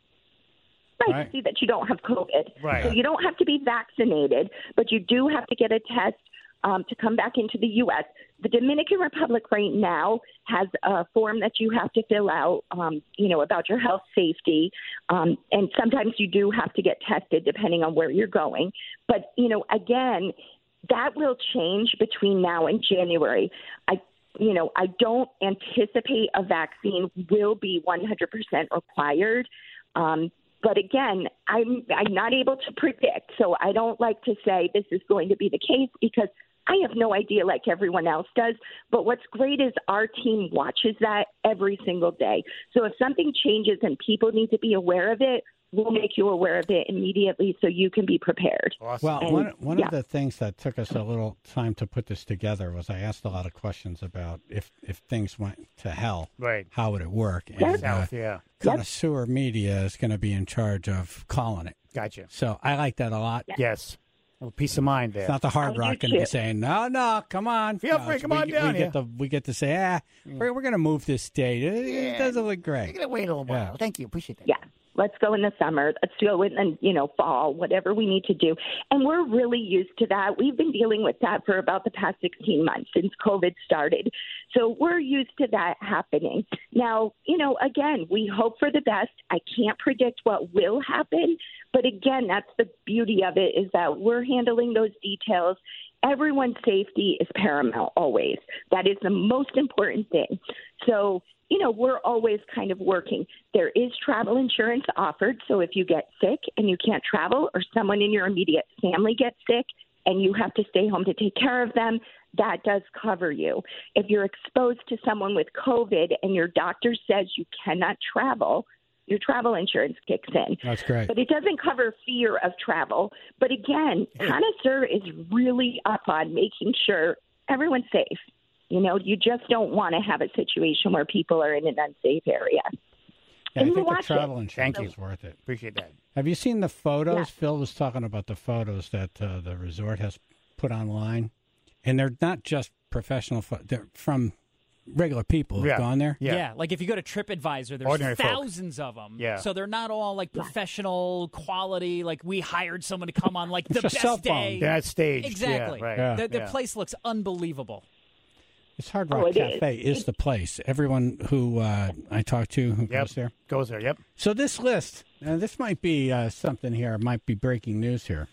Right, Right. to see that you don't have COVID. Right. So you don't have to be vaccinated, but you do have to get a test um, to come back into the U S. The Dominican Republic right now has a form that you have to fill out, um, you know, about your health safety. Um, and sometimes you do have to get tested depending on where you're going. But, you know, again, that will change between now and January. I You know, I don't anticipate a vaccine will be one hundred percent required. Um, but again, I'm I'm not able to predict, so I don't like to say this is going to be the case because I have no idea like everyone else does. But what's great is our team watches that every single day. So if something changes and people need to be aware of it, we'll make you aware of it immediately so you can be prepared. Awesome. Well, And, one one yeah. of the things that took us a little time to put this together was I asked a lot of questions about if, if things went to hell, Right. how would it work? Yep. And South, yeah. Connoisseur Media is going to be in charge of calling it. Gotcha. So I like that a lot. Yes. A peace of mind there. It's not the Hard I do Rock going to be too. saying, no, no, come on. Feel No, free, it's- come we, on down we here. get, the, we get to say, ah, we're, we're going to move this date. It, it doesn't look great. You're going to wait a little while. Yeah. Thank you. Appreciate that. Yeah. Let's go in the summer. Let's go in, and you know, fall, whatever we need to do. And we're really used to that. We've been dealing with that for about the past sixteen months since COVID started. So we're used to that happening. Now, you know, again, we hope for the best. I can't predict what will happen. But again, that's the beauty of it is that we're handling those details. Everyone's safety is paramount always. That is the most important thing. So, you know, we're always kind of working. There is travel insurance offered. So if you get sick and you can't travel or someone in your immediate family gets sick and you have to stay home to take care of them, that does cover you. If you're exposed to someone with COVID and your doctor says you cannot travel, your travel insurance kicks in. That's great. But it doesn't cover fear of travel. But again, Connoisseur is really up on making sure everyone's safe. You know, you just don't want to have a situation where people are in an unsafe area. Yeah, I And you think the watch travel it. insurance Thank is worth it. Appreciate that. Have you seen the photos? Yeah. Phil was talking about the photos that uh, the resort has put online. And they're not just professional, pho- they're from regular people who've Yeah. gone there. Yeah. Yeah. Like if you go to TripAdvisor, there's Ordinary folk. thousands of them. Yeah. So they're not all like professional quality. Like we hired someone to come on like the It's a cell best phone. day. They're not staged. Exactly. Yeah, right. Yeah. The, the Yeah. place looks unbelievable. It's Hard Oh, Rock it is. Cafe is. the place. Everyone who uh, I talk to who Yep. goes there. Goes there, yep. So this list, uh, this might be uh, something here. It might be breaking news here.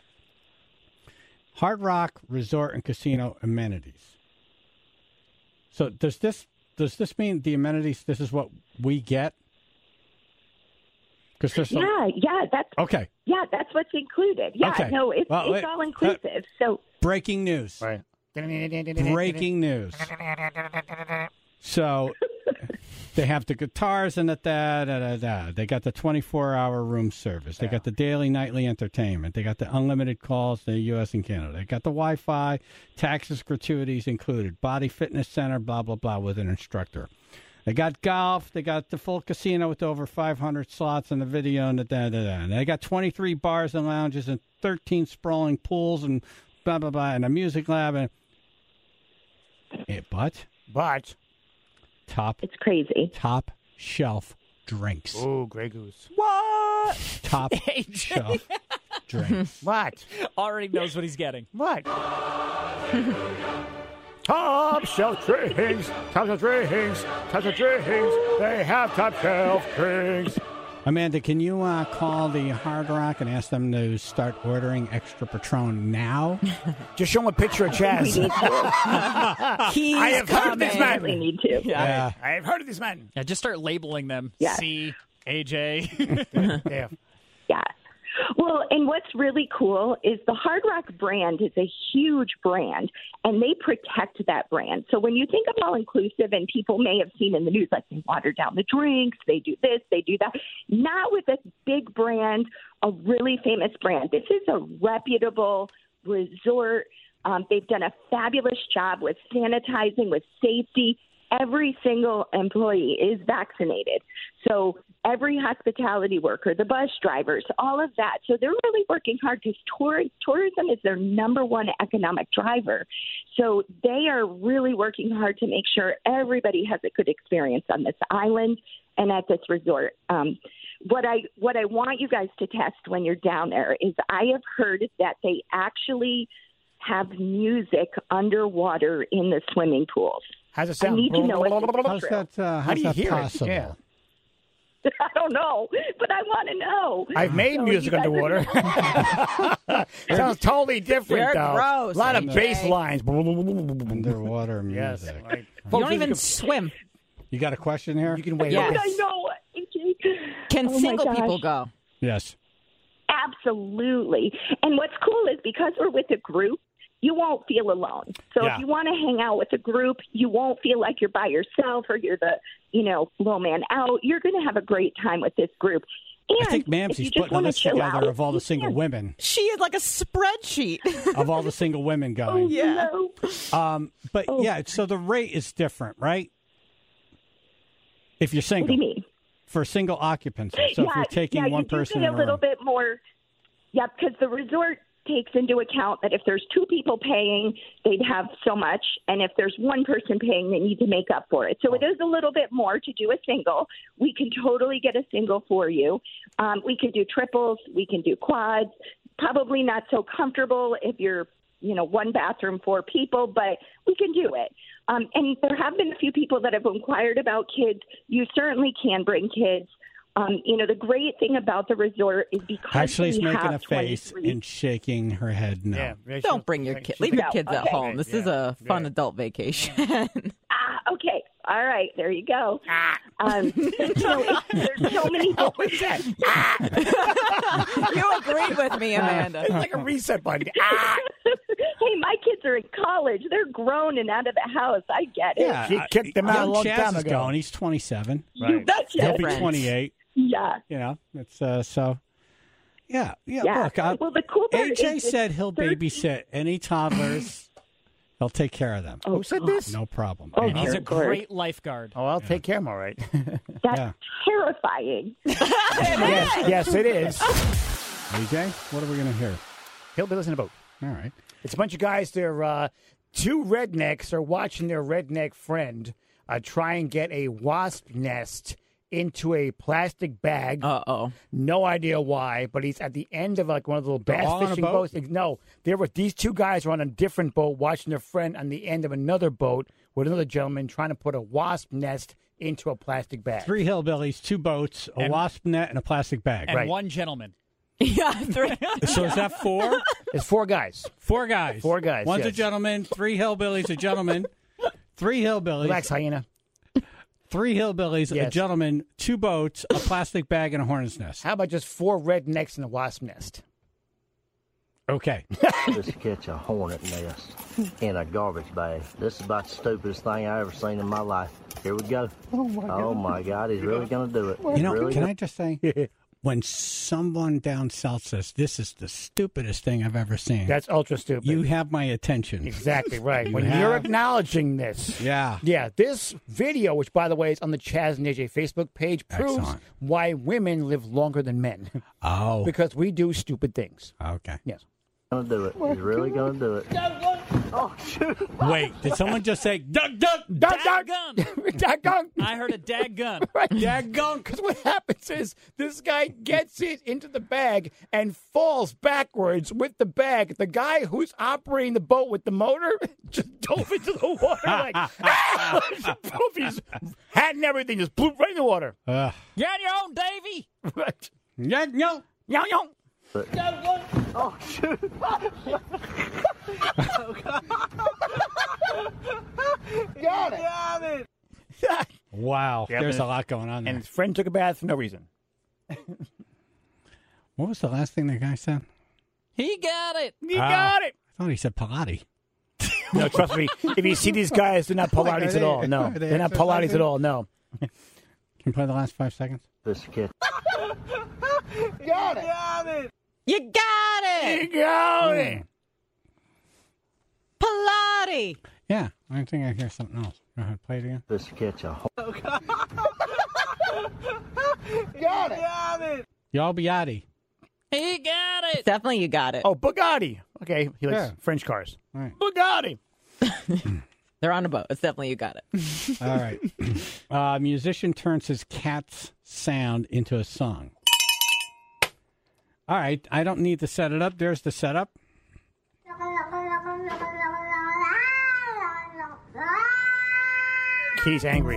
Hard Rock Resort and Casino amenities. So does this does this mean the amenities? This is what we get? Because there's some, Yeah, yeah, that's okay. yeah, that's what's included. Yeah, Okay. no, it's Well, it's wait, all uh, inclusive. So Breaking news. Right. Breaking news. So they have the guitars and the da da da da. They got the twenty-four hour room service. They got the daily, nightly entertainment. They got the unlimited calls to the U S and Canada. They got the Wi-Fi, taxes, gratuities included. Body fitness center, blah blah blah, with an instructor. They got golf. They got the full casino with over five hundred slots and the video and the da da da. And they got twenty-three bars and lounges and thirteen sprawling pools and blah blah blah and a music lab and. It, but But. top it's crazy. top shelf drinks. Oh, Grey Goose. What? Top A J shelf drinks. What? already knows what he's getting. What? Top shelf drinks. Top shelf drinks. Top shelf drinks. They have top shelf drinks. Amanda, can you uh, call the Hard Rock and ask them to start ordering extra Patron now? Just show him a picture of Chaz. We need to. He's I have heard of this coming. We man. need to. Yeah. I have heard of this man. Yeah, just start labeling them. Yeah. C, A J. Yeah. Yeah. Well, and what's really cool is the Hard Rock brand is a huge brand, and they protect that brand. So when you think of all-inclusive, and people may have seen in the news, like they water down the drinks, they do this, they do that, not with a big brand, a really famous brand. This is a reputable resort. Um, they've done a fabulous job with sanitizing, with safety. every single employee is vaccinated. So every hospitality worker, the bus drivers, all of that. So they're really working hard because tour- tourism is their number one economic driver. So they are really working hard to make sure everybody has a good experience on this island and at this resort. Um, what I what I want you guys to test when you're down there is I have heard that they actually have music underwater in the swimming pools. How's it sound? I need to know if it's How's true. that, uh, How how's do you that hear it? possible? Yeah. I don't know, but I want to know. I've made So music you guys underwater. are- Sounds totally different, You're though. gross, A lot of A J. bass lines. Underwater Yes. music. Right. You Folks, don't even can- swim. You got a question here? You can wait. Yes. I know. A J. Can Oh, my single gosh. people go? Yes. Absolutely. And what's cool is because we're with a group, you won't feel alone. So Yeah. if you want to hang out with a group, you won't feel like you're by yourself or you're the, you know, low man out. You're going to have a great time with this group. And I think if you Mamsie's just putting a wanna list chill together out, of all the you single can. women, She is like a spreadsheet. of all the single women Oh, going. Yeah. no. Um, but Oh. yeah, so the rate is different, right? If you're What single, do you mean? for single occupancy. So yeah, if you're taking yeah, one you do person pay in a a little room. bit more. Yeah, because the resort takes into account that if there's two people paying, they'd have so much, and if there's one person paying, they need to make up for it. So it is a little bit more to do a single. We can totally get a single for you. Um, we can do triples. We can do quads. Probably not so comfortable if you're, you know, one bathroom, four people, but we can do it. Um, and there have been a few people that have inquired about kids. You certainly can bring kids. Um, you know, the great thing about the resort is because Ashley's we making have a face twenty-three and shaking her head no. Yeah, yeah, Don't she'll- bring your yeah, kids. she'll- Leave your No, kids at okay. home. This is Yeah, a fun yeah. adult vacation. Ah, okay. All right. There you go. Um, you know, it's, there's so many different. You agreed with me, Amanda. It's like a reset button. Ah! Hey, my kids are in college. They're grown and out of the house. I get it. Yeah, She kicked them out a young long Chaz time is ago. going. He's twenty-seven. You betcha. He'll be Friends. twenty-eight. Yeah. You know, it's uh, so. Yeah, yeah. Yeah. Look, I, Well, the cool part A J is said it's he'll thirteen babysit any toddlers. He'll take care of them. Oh, Who said God. this? No problem. Oh, And He's he's a a- Lord. great lifeguard. Oh, I'll take care of him all right. That's Yeah. terrifying. yes, yes, it is. A J, what are we going to hear? He'll be listening to boat. All right. It's a bunch of guys. They're uh, two rednecks are watching their redneck friend uh, try and get a wasp nest into a plastic bag. Uh oh. No idea why, but he's at the end of like one of the little They're bass all on a fishing boat? boats. No, there were these two guys were on a different boat watching their friend on the end of another boat with another gentleman trying to put a wasp nest into a plastic bag. Three hillbillies, two boats, a And- wasp net, and a plastic bag. And Right. one gentleman. Yeah, three. So is that four? It's four guys. Four guys. Four guys, One's a yes. gentleman, three hillbillies, a gentleman, three hillbillies, Relax, hyena. three hillbillies, a Yes. gentleman, two boats, a plastic bag, and a hornet's nest. How about just four rednecks in a wasp nest? Okay. Just catch a hornet nest in a garbage bag. This is about the stupidest thing I ever seen in my life. Here we go. Oh my God! Oh my God! He's really going to do it. You He's know, really can gonna- I just say, when someone down south says, this is the stupidest thing I've ever seen, That's ultra stupid. you have my attention. Exactly right. You when have- you're acknowledging this. Yeah. Yeah, this video, which by the way is on the Chaz and A J Facebook page, proves Excellent. why women live longer than men. Oh. Because we do stupid things. Okay. Yes. Gonna do it. He's really gonna do it. Oh shoot! Wait, did someone just say, duck, duck, Duck, duck, Gun. duck, duck. I heard a dag gun. Right, daggone. Because what happens is this guy gets it into the bag and falls backwards with the bag. The guy who's operating the boat with the motor just dove into the water like, ah! Poof, his hat and everything just blew right in the water. Uh, You're on your own, Davy. Right. yeah, no. Yow, yow. Oh shoot! Got it! Got it! Wow. Yeah, There's but- a lot going on there. And his friend took a bath for no reason. What was the last thing that guy said? He got it. He Ah. got it. I thought he said Pilate. No, trust me. If you see these guys, they're not Like, are Pilates they- at all. No, are they they're not Pilates exercising? at all. No. Can you play the last five seconds? This kid. Got it. Got it. You got He it. got it. Pilates. Yeah, I think I hear something else. Go ahead, play it again. This catch a Oh, God. Got it. Got it. Y'all Biati. He got it. Definitely you got it. Oh, Bugatti. Okay, he likes Yeah. French cars. Right. Bugatti. They're on a boat. It's definitely you got it. All right. Uh, musician turns his cat's sound into a song. All right. I don't need to set it up. There's the setup. Kitty's angry.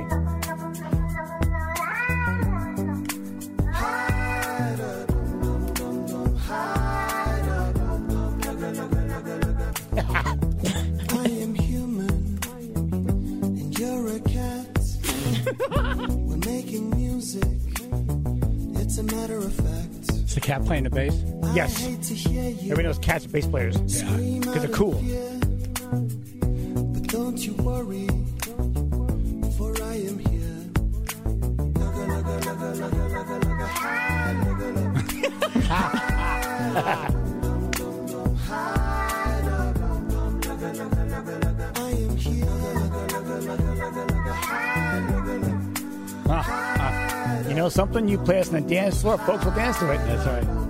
I am human, and you're a cat. We're making music, it's a matter of fact. Is the cat playing the bass? Yes. Everybody knows cats are bass players. Yeah. Because they're cool. But don't you worry, for I am here. Ah, ah. You know something? You play us on the dance floor, folks will dance to it. That's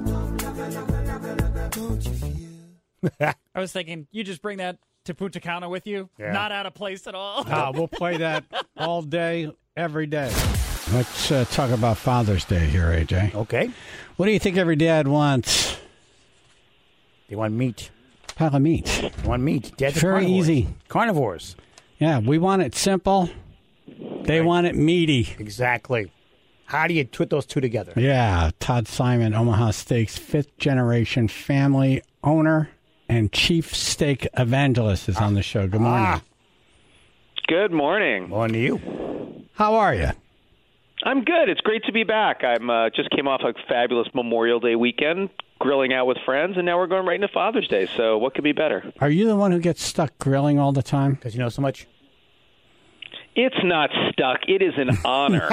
right. I was thinking, you just bring that to Punta Cana with you? Yeah. Not out of place at all. Uh, we'll play that all day, every day. Let's uh, talk about Father's Day here, A J. Okay. What do you think every dad wants? They want meat. Pile of meat. They want meat. Dad's Very carnivores. easy. Carnivores. Yeah, we want it simple. They right. want it meaty. Exactly. How do you put those two together? Yeah. Todd Simon, Omaha Steaks, fifth generation family owner and chief steak evangelist is on the show. Good morning. Ah. Good morning. Morning to you. How are you? I'm good. It's great to be back. I'm uh, just came off a fabulous Memorial Day weekend, grilling out with friends, and now we're going right into Father's Day. So what could be better? Are you the one who gets stuck grilling all the time? Because you know so much? It's not stuck. It is an honor.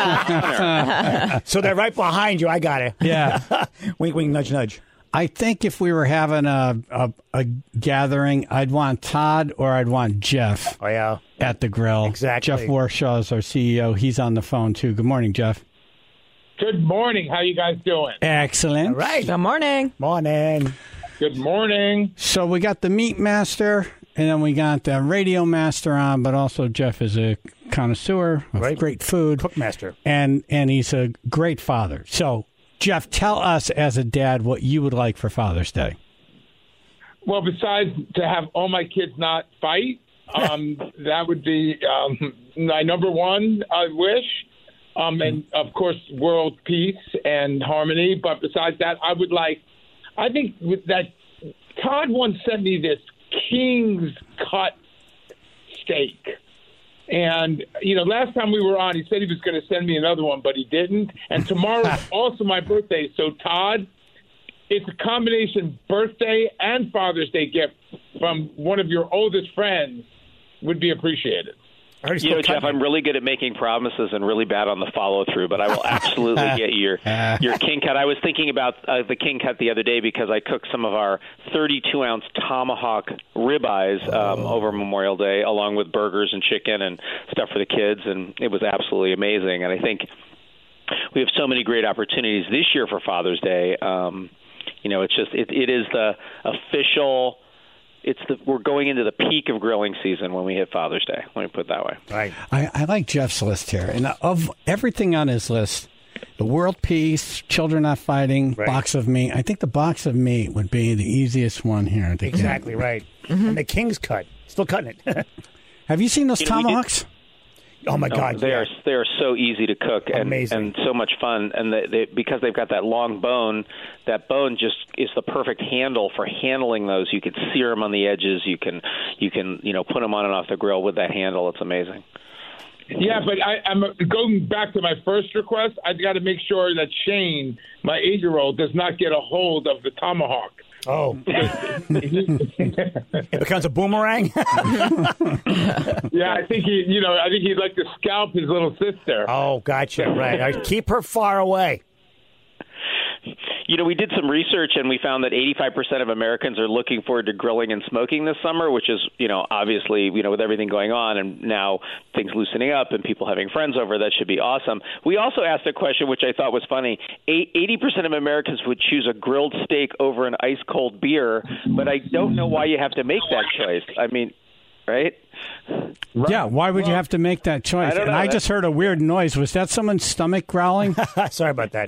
honor. So they're right behind you. I got it. Yeah. Wink, wink, nudge, nudge. I think if we were having a, a a gathering, I'd want Todd or I'd want Jeff. Oh, yeah. At the grill. Exactly. Jeff Warshaw is our C E O. He's on the phone, too. Good morning, Jeff. Good morning. How you guys doing? Excellent. All right. Good morning. Morning. Good morning. So we got the Meat Master, and then we got the Radio Master on, but also Jeff is a connoisseur of right. great food. Cook master. And, and he's a great father. So, Jeff, tell us as a dad what you would like for Father's Day. Well, besides to have all my kids not fight, um, that would be um, my number one uh, wish. Um, and, of course, world peace and harmony. But besides that, I would like, I think with that Todd once sent me this King's cut steak. And, you know, last time we were on, he said he was going to send me another one, but he didn't. And tomorrow's also my birthday. So, Todd, it's a combination birthday and Father's Day gift from one of your oldest friends would be appreciated. You know, Jeff, I'm really good at making promises and really bad on the follow-through, but I will absolutely get your your king cut. I was thinking about uh, the king cut the other day because I cooked some of our thirty-two ounce tomahawk ribeyes um, oh. over Memorial Day, along with burgers and chicken and stuff for the kids, and it was absolutely amazing. And I think we have so many great opportunities this year for Father's Day. Um, you know, it's just it, it is the official. It's the we're going into the peak of grilling season when we hit Father's Day. Let me put it that way. Right. I, I like Jeff's list here, and of everything on his list, the world peace, children not fighting, right. box of meat. I think the box of meat would be the easiest one here. Exactly right. Mm-hmm. And the King's cut, still cutting it. Have you seen those you know, tomahawks? Oh my no, God! They yeah. are they are so easy to cook and, Amazing. and so much fun, and they, they, because they've got that long bone, that bone just is the perfect handle for handling those. You can sear them on the edges. You can you can you know put them on and off the grill with that handle. It's amazing. Yeah, but I, I'm going back to my first request. I've got to make sure that Shane, my eight-year-old, does not get a hold of the tomahawk. Oh. It becomes a boomerang? Yeah, I think he, you know, I think he'd like to scalp his little sister. Oh, gotcha. Right. Right. Keep her far away. You know, we did some research and we found that eighty-five percent of Americans are looking forward to grilling and smoking this summer, which is, you know, obviously, you know, with everything going on and now things loosening up and people having friends over, that should be awesome. We also asked a question, which I thought was funny. eighty percent of Americans would choose a grilled steak over an ice cold beer, but I don't know why you have to make that choice. I mean, right? Right. Yeah, why would well, you have to make that choice? I and know, I just heard a weird noise. Was that someone's stomach growling? Sorry about that.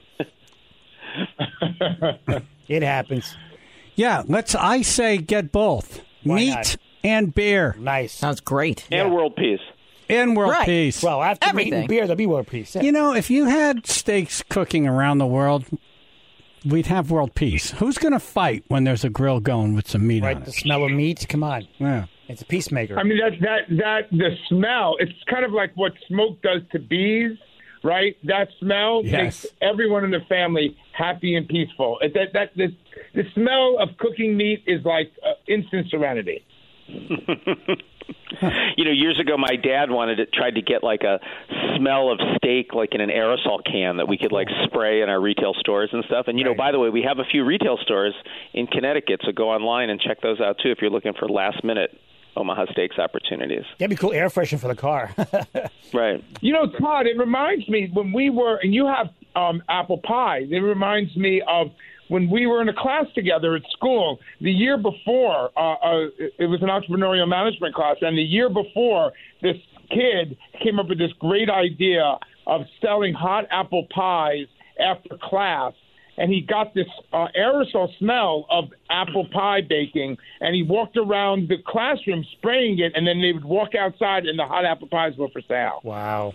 It happens. Yeah, let's. I say get both Why meat not? and beer. Nice. Sounds great. And Yeah. world peace. And world Right. peace. Well, after meat Everything. and beer, there'll be world peace. Yeah. You know, if you had steaks cooking around the world, we'd have world peace. Who's going to fight when there's a grill going with some meat Right, on the it? smell of meat. Come on. Yeah. It's a peacemaker. I mean, that that that the smell. It's kind of like what smoke does to bees, right? That smell Yes. makes everyone in the family happy and peaceful. It, that that the, the smell of cooking meat is like uh, instant serenity. You know, years ago, my dad wanted to tried to get like a smell of steak, like in an aerosol can that we could like spray in our retail stores and stuff. And you know, by the way, we have a few retail stores in Connecticut, so go online and check those out too if you're looking for last minute Omaha Steaks opportunities. That'd be cool. Air freshener for the car. Right. You know, Todd, it reminds me when we were, and you have um, apple pie. It reminds me of when we were in a class together at school the year before. Uh, uh, it was an entrepreneurial management class, and the year before, this kid came up with this great idea of selling hot apple pies after class. And he got this uh, aerosol smell of apple pie baking, and he walked around the classroom spraying it, and then they would walk outside, and the hot apple pies were for sale. Wow.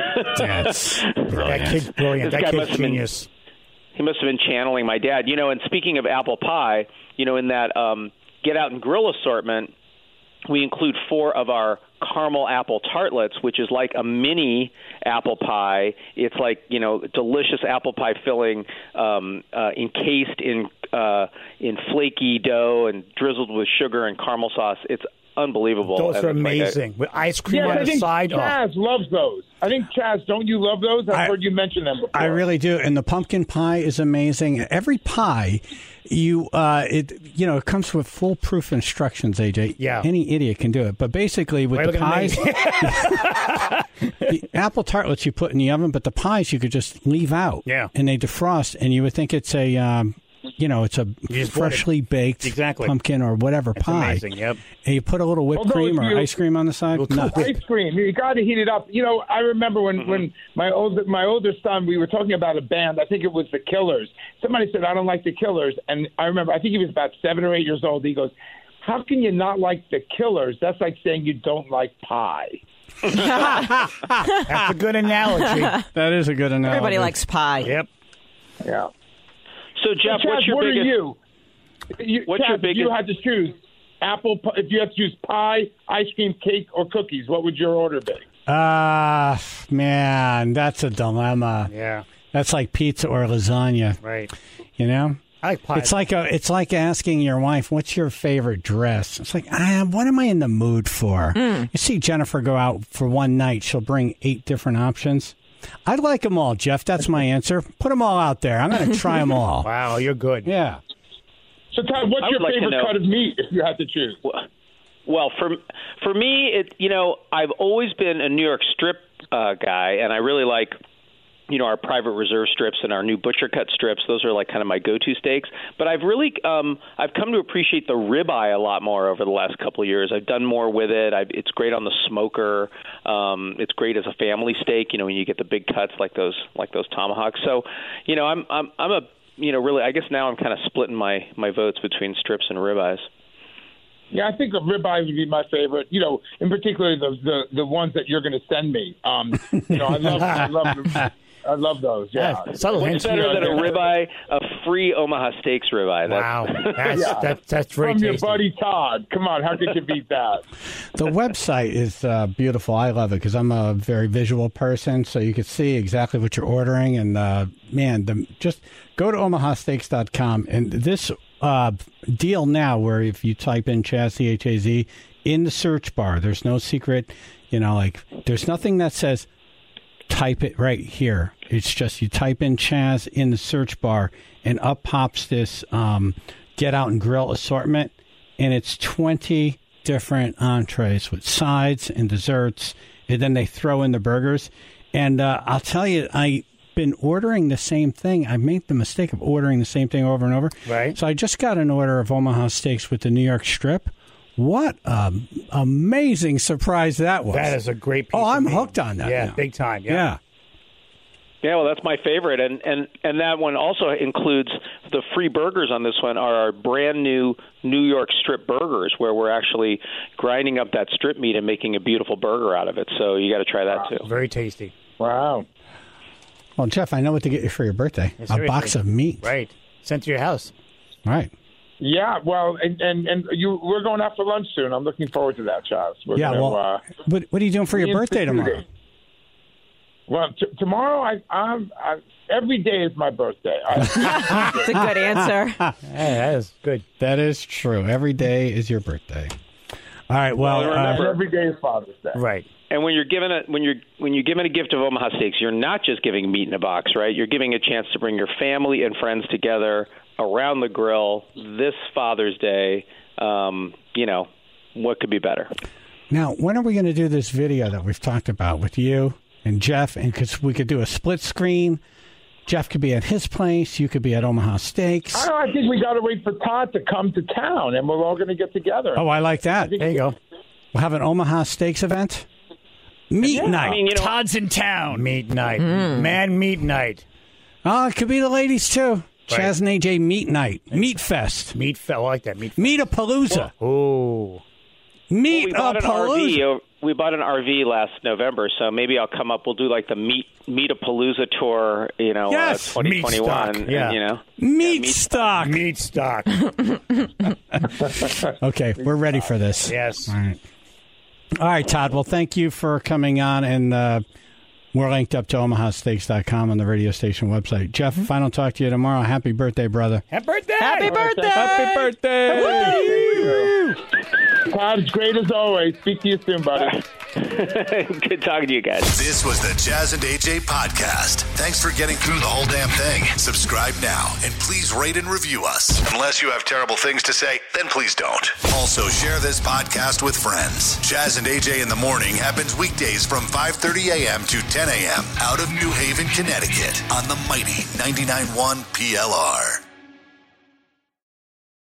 That's That kid's brilliant. This That guy kid's must have been- genius. He must have been channeling my dad. You know, and speaking of apple pie, you know, in that um, Get Out and Grill assortment, we include four of our caramel apple tartlets, which is like a mini apple pie. It's like, you know, delicious apple pie filling, um, uh, encased in uh, in flaky dough and drizzled with sugar and caramel sauce. It's unbelievable. Those And are it's like a- amazing. With ice cream Yes, on I the think side. Oh. Chaz loves those. I think, Chaz, don't you love those? I've I- heard you mention them before. I really do. And the pumpkin pie is amazing. Every pie, you uh, it you know, it comes with foolproof instructions, A J. Yeah. Any idiot can do it. But basically with Why are the you looking pies, the apple tartlets you put in the oven, but the pies you could just leave out. Yeah. And they defrost, and you would think it's a, um, you know, it's a just bought it. freshly baked Exactly. pumpkin or whatever It's pie. amazing, yep. And you put a little whipped Although cream if or you- ice cream on the side. Well, No. Ice cream. You got to heat it up. You know, I remember when, when my older my older son, we were talking about a band. I think it was the Killers. Somebody said, "I don't like the Killers," and I remember I think he was about seven or eight years old. He goes, "How can you not like the Killers? That's like saying you don't like pie." That's a good analogy. That is a good analogy. Everybody likes pie. Yep. Yeah. So, Jeff, So, Chaz, what's your what biggest? are you? you What's Chaz, your If you biggest- had to choose apple, pi- if you had to choose pie, ice cream, cake, or cookies, what would your order be? Ah, man, that's a dilemma. Yeah. That's like pizza or lasagna. Right. You know? I like pie. It's like a, it's like asking your wife, "What's your favorite dress?" It's like, ah, what am I in the mood for? Hmm. You see Jennifer go out for one night; she'll bring eight different options. I like them all, Jeff. That's my answer. Put them all out there. I'm going to try them all. Wow, you're good. Yeah. So, Todd, what's I your would like to favorite know- cut of meat if you had to choose? Well, for for me, it you know, I've always been a New York strip uh, guy, and I really like, you know, our private reserve strips and our new butcher cut strips. Those are like kind of my go-to steaks. But I've really um, I've come to appreciate the ribeye a lot more over the last couple of years. I've done more with it. I've, it's great on the smoker. Um, it's great as a family steak. You know, when you get the big cuts like those like those tomahawks. So, you know, I'm I'm I'm a you know really I guess now I'm kind of splitting my my votes between strips and ribeyes. Yeah, I think a ribeye would be my favorite. You know, in particular the the, the ones that you're going to send me. Um, you know, I love I love I love those. Yeah, Yeah, subtle What's hints better here. than a ribeye? A free Omaha Steaks ribeye. That's, Wow, that's Yeah. that, that's very From your tasty. buddy Todd. Come on, how could you beat that? The website is uh, beautiful. I love it because I'm a very visual person, so you can see exactly what you're ordering. And uh, man, the, just go to omaha steaks dot com. And this uh, deal now, where if you type in Chaz, C H A Z, in the search bar, there's no secret, you know, like there's nothing that says type it right here. It's just you type in Chaz in the search bar, and up pops this um, Get Out and Grill assortment, and it's twenty different entrees with sides and desserts, and then they throw in the burgers. And uh, I'll tell you, I've been ordering the same thing. I made the mistake of ordering the same thing over and over. Right. So I just got an order of Omaha steaks with the New York strip. What an amazing surprise that was. That is a great piece Oh, I'm of meat. hooked on that Yeah, now. big time. Yeah. Yeah. Yeah, well, that's my favorite, and, and, and that one also includes the free burgers on this one are our brand new New York strip burgers, where we're actually grinding up that strip meat and making a beautiful burger out of it. So you got to try that too. Very tasty. Wow. Well, Jeff, I know what to get you for your birthday. Yeah, a seriously. box of meat. Right. Sent to your house. Right. Yeah, well, and, and, and you, we're going out for lunch soon. I'm looking forward to that, Charles. We're yeah, gonna, well, uh, what, what are you doing for your birthday tomorrow? Well, t- tomorrow, I, I'm, I, every day is my birthday. I, That's a good answer. Yeah, that is good. That is true. Every day is your birthday. All right. Well, Well, uh, remember- every day is Father's Day. Right. And when you're given a when you're when you're given a gift of Omaha Steaks, you're not just giving meat in a box, right? You're giving a chance to bring your family and friends together around the grill this Father's Day. Um, you know, what could be better? now, when are we going to do this video that we've talked about with you and Jeff? And because we could do a split screen. Jeff could be at his place. You could be at Omaha Steaks. I, don't, I think we got to wait for Todd to come to town, and we're all going to get together. Oh, I like that. There you go. We'll have an Omaha Steaks event. Meat Yeah, night. I mean, you know, Todd's in town. Meat night. Mm. Man, meat night. Oh, it could be the ladies, too. Right. Chaz and A J Meat Night. Meat Fest. Meat fe- I like that. Meat Meat-a-palooza. Oh. Well, we bought an R V. Meat-a-palooza. uh, We bought an R V last November, so maybe I'll come up. We'll do like the meat Meat-a-palooza tour. You know, Yes. uh, twenty twenty-one. Meat stock, yeah. And, you know, Meat meat stock. Meat stock. Okay, we're ready for this. Yes. All right. All right, Todd. Well, thank you for coming on, and uh, we're linked up to omaha steaks dot com on the radio station website. Jeff, if I don't talk to you tomorrow, happy birthday, brother. Happy birthday. Happy birthday. Happy birthday. Todd, it's great as always. Speak to you soon, buddy. good talking to you guys. This was the Chaz and A J podcast. Thanks for getting through the whole damn thing. Subscribe now and please rate and review us. Unless you have terrible things to say, then please don't. Also, share this podcast with friends. Chaz and A J in the Morning happens weekdays from five thirty a.m. to ten a.m. out of New Haven, Connecticut on the mighty ninety-nine point one P L R.